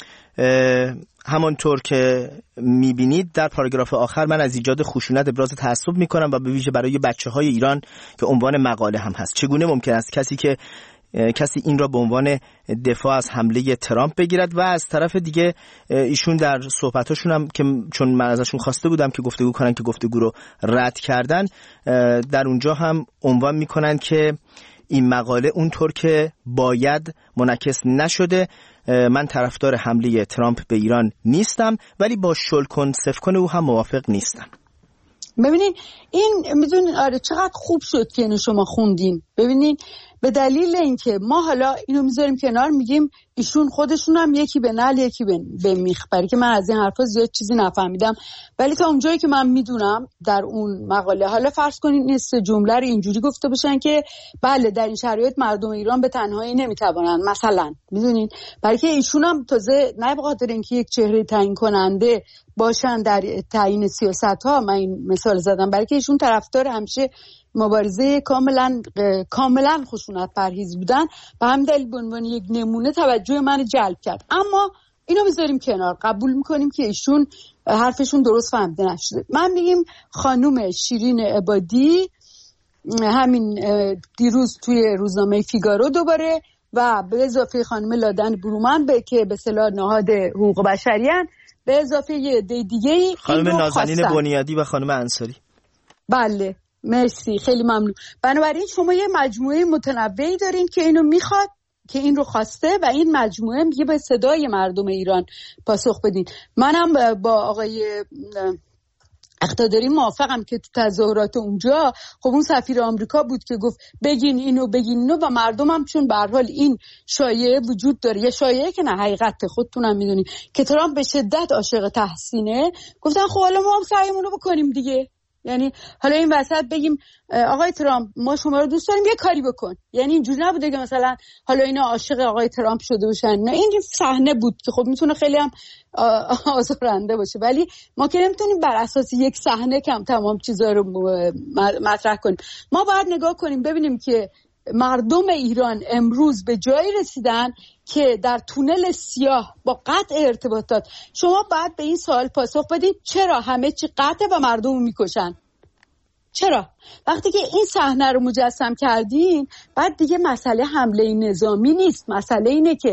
همانطور که میبینید در پاراگراف آخر من از ایجاد خشونت ابراز تعصب میکنم و به ویژه برای بچه‌های ایران که عنوان مقاله هم هست. چگونه ممکن است کسی این را به عنوان دفاع از حمله ترامپ بگیرد؟ و از طرف دیگه ایشون در صحبتاشون هم که چون من ازشون خواسته بودم که گفتگو کنن که گفتگو رو رد کردن، در اونجا هم عنوان میکنن که این مقاله اونطور که باید منعکس نشده. من طرفدار حمله ترامپ به ایران نیستم، ولی با شلکن سفکن او هم موافق نیستم. ببینین این میدونین آره چقدر خوب شد که اینو شما خوندین. ببینین به دلیل اینکه ما حالا اینو میذاریم کنار، میگیم ایشون خودشون هم یکی به نعل یکی به میخ، برای که من از این حرفا زیاد چیزی نفهمیدم، ولی تا اونجایی که من میدونم در اون مقاله، حالا فرض کنین این سه جمله رو اینجوری گفته باشن که بله در این شرایط مردم ایران به تنهایی نمیتوانند، مثلا میدونین، برای که ایشون هم تازه نه به خاطر اینکه یک چهره تعیین کننده باشن در تعیین سیاست‌ها، من این مثال زدم، برای که ایشون طرفدار همیشه مبارزه کاملا خشونت پرهیز بودن، به همین دلیل به عنوان یک نمونه توجه من جلب کرد. اما اینو بذاریم کنار، قبول میکنیم که ایشون حرفشون درست فهمیده نشده. من میگم خانم شیرین عبادی همین دیروز توی روزنامه فیگارو دوباره و به اضافه خانم لادن برومن که به اصطلاح نهاد حقوق بشریان، به اضافه یه دیگه خانم نازنین بنیادی و خانم انصاری. بله مرسی، خیلی ممنون. بنابراین شما یه مجموعه متنوعی دارین که اینو میخواد، که این رو خواسته و این مجموعه میگه به صدای مردم ایران پاسخ بدین. منم با آقای اقتداری موافقم که تو تظاهرات اونجا خب اون سفیر آمریکا بود که گفت بگین اینو بگین اینو و مردم هم چون به هر حال این شایعه وجود داره، یه شایعه که نه حقیقت خودتونم میدونین که ترامپ به شدت عاشق تحسینه، گفتن خب حالا ما هم سعیمون رو بکنیم دیگه. یعنی حالا این وسط بگیم آقای ترامپ ما شما رو دوست داریم یه کاری بکن، یعنی اینجوری نبوده که مثلا حالا اینا عاشق آقای ترامپ شده باشن، نه این صحنه بود که خب میتونه خیلی هم آزارنده باشه، ولی ما که نمیتونیم بر اساس یک صحنه کم تمام چیزا رو مطرح کنیم. ما باید نگاه کنیم ببینیم که مردم ایران امروز به جایی رسیدن که در تونل سیاه با قطع ارتباطات شما باید به این سوال پاسخ بدید چرا همه چی قطعه و مردم رو میکشن؟ چرا؟ وقتی که این صحنه رو مجسم کردین بعد دیگه مسئله حمله نظامی نیست، مسئله اینه که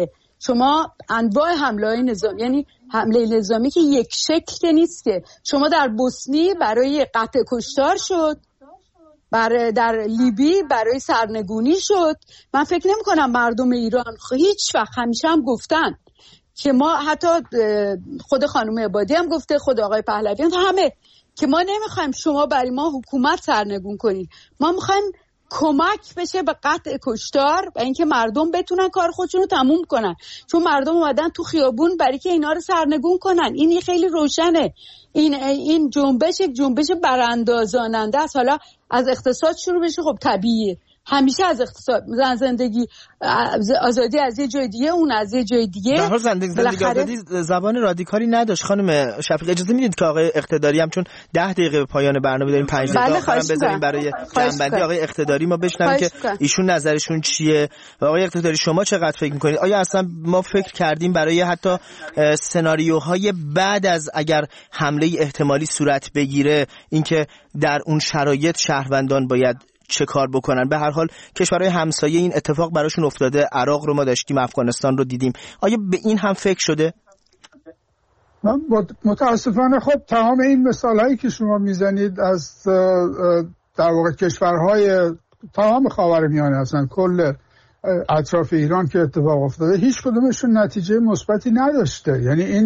شما انواع حمله نظامی، یعنی حمله نظامی که یک شکل نیست، که شما در بوسنی برای قطع کشتار شد، در لیبی برای سرنگونی شد. من فکر نمی کنم مردم ایران هیچ وقت، همیشه هم گفتن که ما، حتی خود خانم عبادی هم گفته، خود آقای پهلوی هم، همه، که ما نمیخوایم شما برای ما حکومت سرنگون کنید، ما میخوایم کمک بشه به قطع کشتار و اینکه مردم بتونن کار خودشون رو تموم کنن، چون مردم اومدن تو خیابون برای که اینا رو سرنگون کنن. این خیلی روشنه. این جنبش یک جنبش براندازاننده است. حالا از اقتصاد شروع بشه، خب طبیعیه، همیشه از اقتصاد، زندگی آزادی از یه جای دیگه، اون از یه جای دیگه. در حال زندگی آزادی زبان رادیکالی نداشت. خانم شفیق اجازه میدید که آقای اقتداری هم، چون 10 دقیقه به پایان برنامه داریم، 5 دقیقه آخرام بذاریم برای جنبندی آقای اقتداری ما بشنویم که ایشون نظرشون چیه. آقای اقتداری شما چقدر فکر میکنید؟ آیا اصلا ما فکر کردیم برای حتی سناریوهای بعد از اگر حمله احتمالی صورت بگیره، اینکه در اون شرایط شهروندان باید چه کار بکنن؟ به هر حال کشورهای همسایه این اتفاق براشون افتاده، عراق رو ما داشتیم، افغانستان رو دیدیم. آیا به این هم فکر شده؟ من متاسفانه خب تمام این مثالهایی که شما میزنید از در واقع کشورهای تمام خاورمیانه، اصلا کل اطراف ایران که اتفاق افتاده، هیچ کدومشون نتیجه مثبتی نداشته. یعنی این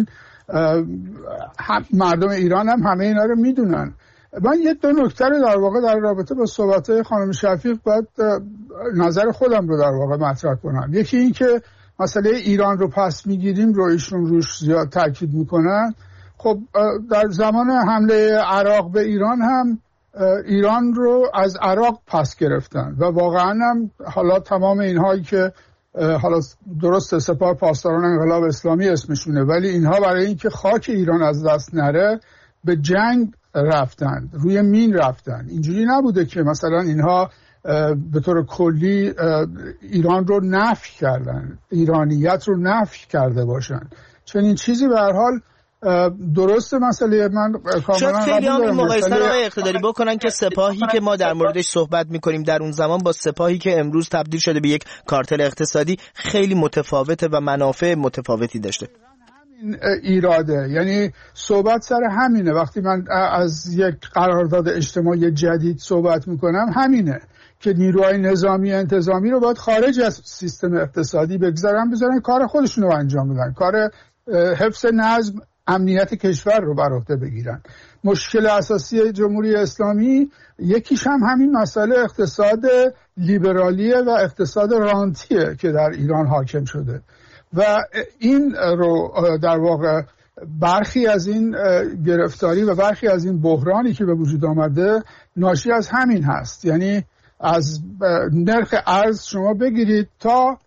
مردم ایران هم همه اینا رو میدونن. من یه دو نکته رو در واقع در رابطه با صحبت‌های خانم شفیق باید نظر خودم رو در واقع مطرح کنم. یکی این که مسئله ایران رو پس میگیریم رو ایشون روش زیاد تاکید میکنن. خب در زمان حمله عراق به ایران هم ایران رو از عراق پس گرفتن و واقعا هم حالا تمام اینهایی که حالا درست سپاه پاسداران انقلاب اسلامی اسمشونه، ولی اینها برای اینکه خاک ایران از دست نره به جنگ رفتن، روی مین رفتن. اینجوری نبوده که مثلا اینها به طور کلی ایران رو نفی کردن، ایرانیت رو نفی کرده باشن. چون این چیزی به هر حال درست مسئله من کاملا خیلی هم این مقایسه رو اقتداری بکنن که سپاهی که ما در موردش صحبت میکنیم در اون زمان با سپاهی که امروز تبدیل شده به یک کارتل اقتصادی خیلی متفاوته و منافع متفاوتی داشته. ایراده، یعنی صحبت سر همینه. وقتی من از یک قرارداد اجتماعی جدید صحبت میکنم، همینه که نیروهای نظامی انتظامی رو باید خارج از سیستم اقتصادی بذارن کار خودشون رو انجام بدن، کار حفظ نظم، امنیت کشور رو بر عهده بگیرن. مشکل اساسی جمهوری اسلامی یکیش هم همین مسئله اقتصاد لیبرالیه و اقتصاد رانتیه که در ایران حاکم شده و این رو در واقع برخی از این گرفتاری و برخی از این بحرانی که به وجود آمده ناشی از همین هست. یعنی از نرخ ارز شما بگیرید تا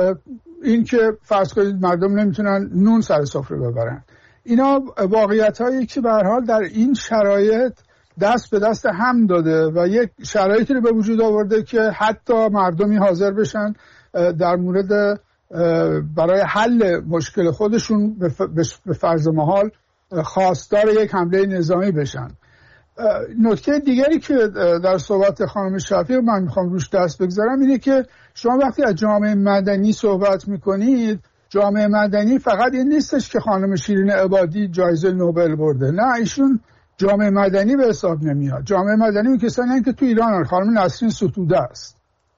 این که فرض کنید مردم نمیتونن نون سر سفره ببرن. اینا واقعیت‌هایی که به هر حال در این شرایط دست به دست هم داده و یک شرایطی رو به وجود آورده که حتی مردمی حاضر بشن در مورد برای حل مشکل خودشون به فرض محال خواستار یک حمله نظامی بشن. نکته دیگری که در صحبت خانم شفیق من میخوام روش دست بگذارم اینه که شما وقتی از جامعه مدنی صحبت میکنید، جامعه مدنی فقط این نیستش که خانم شیرین عبادی جایزه نوبل برده، نه، ایشون جامعه مدنی به حساب نمیاد. جامعه مدنی اون کسانی هستند که تو ایران، خانم نسرین ستوده است،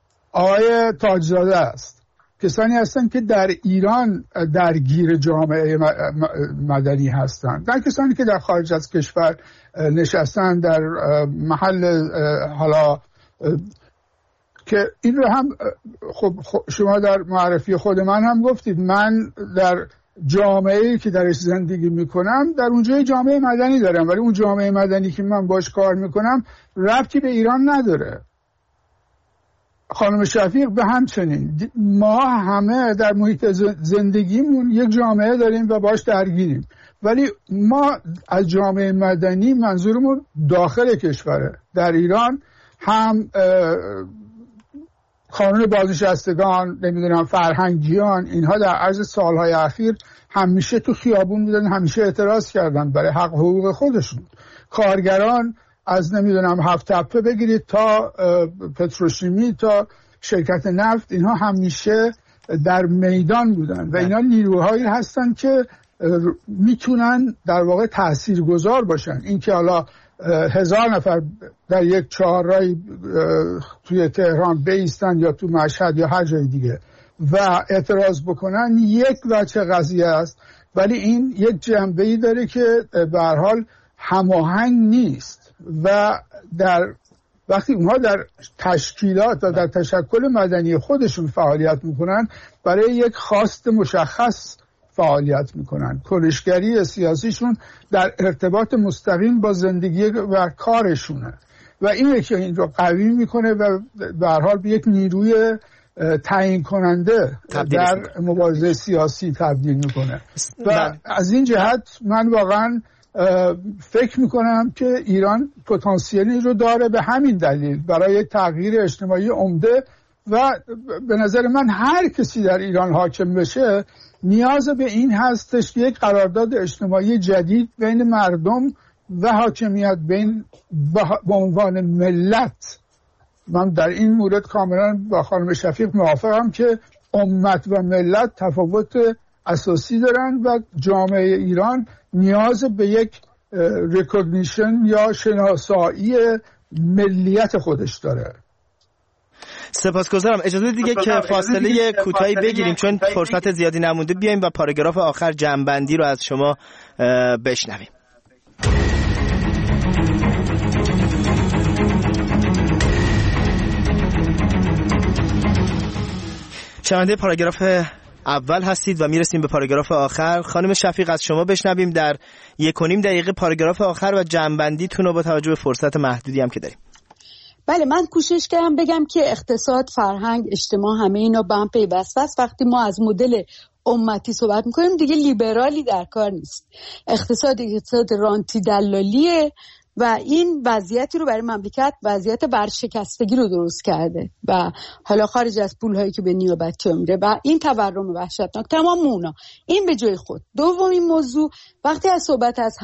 آقای تاجزاده است، کسانی هستند که در ایران درگیر جامعه مدنی هستند، نه کسانی که در خارج از کشور نشستن در محل حالا که این رو هم خب شما در معرفی خود من هم گفتید. من در جامعه‌ای که درش زندگی میکنم در اونجای جامعه مدنی دارم، ولی اون جامعه مدنی که من باش کار میکنم ربطی به ایران نداره. خانم شفیق به همچنین. ما همه در محیط زندگیمون یک جامعه داریم و باش درگیریم، ولی ما از جامعه مدنی منظورمون داخل کشوره. در ایران هم قانون بازنشستگان، نمیدونم فرهنگیان، اینها در عرض سالهای اخیر همیشه تو خیابون بودن، همیشه اعتراض کردن برای حق حقوق خودشون. کارگران از نمیدونم هفت تپه بگیرید تا پتروشیمی تا شرکت نفت، اینها همیشه در میدان بودن و اینا نیروهایی هستن که میتونن در واقع تاثیرگذار باشن. این که حالا 1000 نفر در یک چهارراهی توی تهران بایستن یا تو مشهد یا هر جای دیگه و اعتراض بکنن یک وجه قضیه است، ولی این یک جنبه‌ای داره که به هر حال هماهنگ نیست و وقتی اونها در تشکیلات و در تشکل مدنی خودشون فعالیت میکنن برای یک خواست مشخص فعالیت میکنن. کنشگری سیاسیشون در ارتباط مستقیم با زندگی و کارشونه و اینه که این رو قوی میکنه و به هر حال به یک نیروی تعیین کننده در مبارزه سیاسی تبدیل میکنه و از این جهت من واقعا فکر میکنم که ایران پتانسیلی رو داره به همین دلیل برای تغییر اجتماعی عمده و به نظر من هر کسی در ایران حاکم بشه نیاز به این هستش که یک قرارداد اجتماعی جدید بین مردم و حاکمیت به عنوان ملت. من در این مورد کاملا با خانم شفیق موافقم که امت و ملت تفاوت اساسی دارن و جامعه ایران نیاز به یک ریکگنیشن یا شناسایی ملیت خودش داره. سپاسگزارم. اجازه دیگه که فاصله کوتاهی بگیریم چون فرصت زیادی نمونده، بیایم و پاراگراف آخر جمع‌بندی رو از شما بشنویم. شنونده پاراگراف اول هستید و میرسیم به پاراگراف آخر. خانم شفیق از شما بشنویم در 1.5 دقیقه پاراگراف آخر و جمع‌بندیتون رو با توجه به فرصت محدودی هم که داریم. بله، من کوشش کردم بگم که اقتصاد، فرهنگ، اجتماع همه اینا با هم پیوسته است. وقتی ما از مدل امتی صحبت میکنیم دیگه لیبرالی در کار نیست. اقتصاد رانتی دلالیه و این وضعیتی رو برای مملکت وضعیت برشکستگی رو درست کرده و حالا خارج از پولهایی که به نیابتی میره و این تورم وحشتناک تمام اونا این به جای خود. دومین موضوع وقتی از صحبت از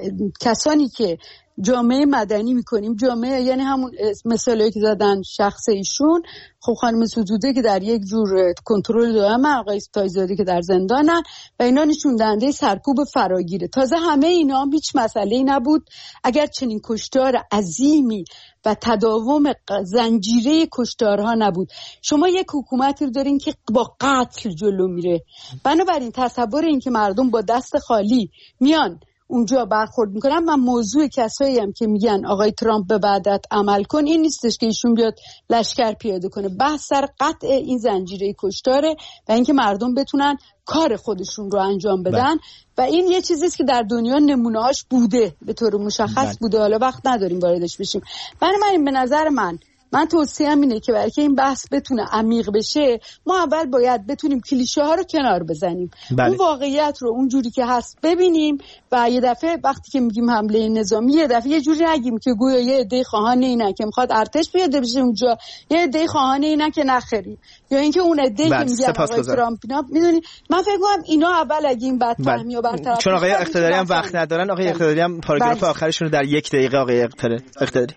کسانی که جامعه مدنی میکنیم، جامعه یعنی همون مثالی که زدن شخص ایشون، خب خانم سوزوده که در یک جور کنترل دائم، آقای تایزادی که در زندانن و اینا نشون دهنده سرکوب فراگیره. تازه همه اینا هم هیچ مسئله‌ای نبود اگر چنین کشتار عظیمی و تداوم زنجیره کشتارها نبود. شما یک حکومتی رو دارین که با قتل جلو میره، بنابراین تصور این که مردم با دست خالی میان اونجا برخورد میکنن و موضوع کسایی هم که میگن آقای ترامپ به وعدت عمل کن این نیستش که ایشون بیاد لشکر پیاده کنه. بحث سر قطع این زنجیره کشتاره و اینکه مردم بتونن کار خودشون رو انجام بدن و این یه چیزیست که در دنیا نمونه‌هاش بوده، به طور مشخص بوده، حالا وقت نداریم واردش بشیم. بنابراین به نظر من توصیه‌ام اینه که برای که این بحث بتونه عمیق بشه ما اول باید بتونیم کلیشه ها رو کنار بزنیم، اون واقعیت رو اون جوری که هست ببینیم و یه دفعه وقتی که میگیم حمله نظامی یه دفعه یه جوری نگیم که گویا یه عده خواهان اینن که میخواد ارتش پیاده بشه اونجا، یه عده خواهان اینن که نخری، یا اینکه اون عده که میگن آقای ترامپ اینا. میدونی من فکر کنم اینا اول اگه این بدفهمی و برطرف چون آقای اقتداری هم وقت ندارن، آقای اقتداری هم پاراگراف آخرشون رو در 1 دقیقه آقای اقتداری.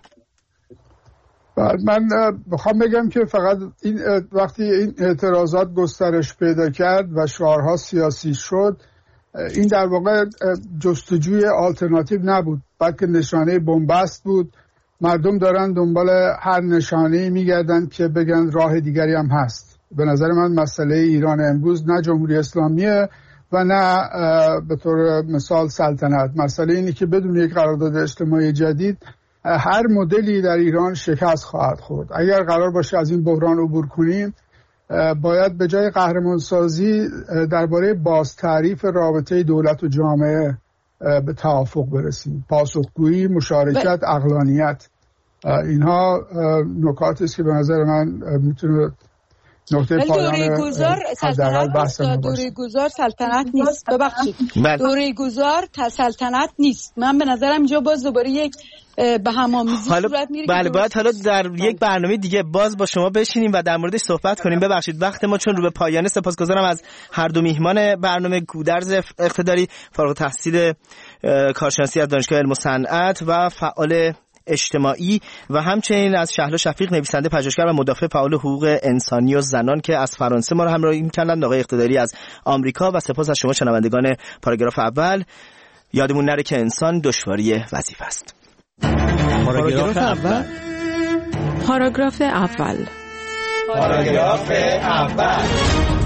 من بخوام بگم که فقط این وقتی این اعتراضات گسترش پیدا کرد و شعارها سیاسی شد، این در واقع جستجوی آلترناتیو نبود بلکه نشانه بنبست بود. مردم دارن دنبال هر نشانه‌ای میگردن که بگن راه دیگری هم هست. به نظر من مسئله ایران امروز نه جمهوری اسلامیه و نه به طور مثال سلطنت. مسئله اینه که بدون یک قرارداد اجتماعی جدید هر مدلی در ایران شکست خواهد خورد. اگر قرار باشه از این بحران عبور کنیم باید به جای قهرمانسازی درباره باز تعریف رابطه دولت و جامعه به توافق برسیم. پاسخگویی، مشارکت، عقلانیت، اینها نکاتی است که به نظر من میتونه نقطه پایان دوره گذار سلطنت نیست. ببخشید، دوره گذار سلطنت نیست. من به نظرم اینجا باز دوباره یک به همامیزی صورت میره. بله، باید حالا در یک برنامه دیگه باز با شما بشینیم و در موردش صحبت کنیم. ببخشید وقت ما چون رو به پایانه. سپاسگزارم از هر دو میهمان برنامه، گودرز اقتداری فارغ التحصیل کارشناسی از دانشگاه علم و صنعت و فعال اجتماعی و همچنین از شهلا شفیق، نویسنده، پژوهشگر و مدافع فعال حقوق انسانی و زنان که از فرانسه ما رو همراهی می‌کردند، آقای اقتداری از آمریکا و سپاس از شما شنوندگان پاراگراف اول. یادمون نره که انسان دشواری وظیفه است. پاراگراف اول. پاراگراف اول. پاراگراف اول.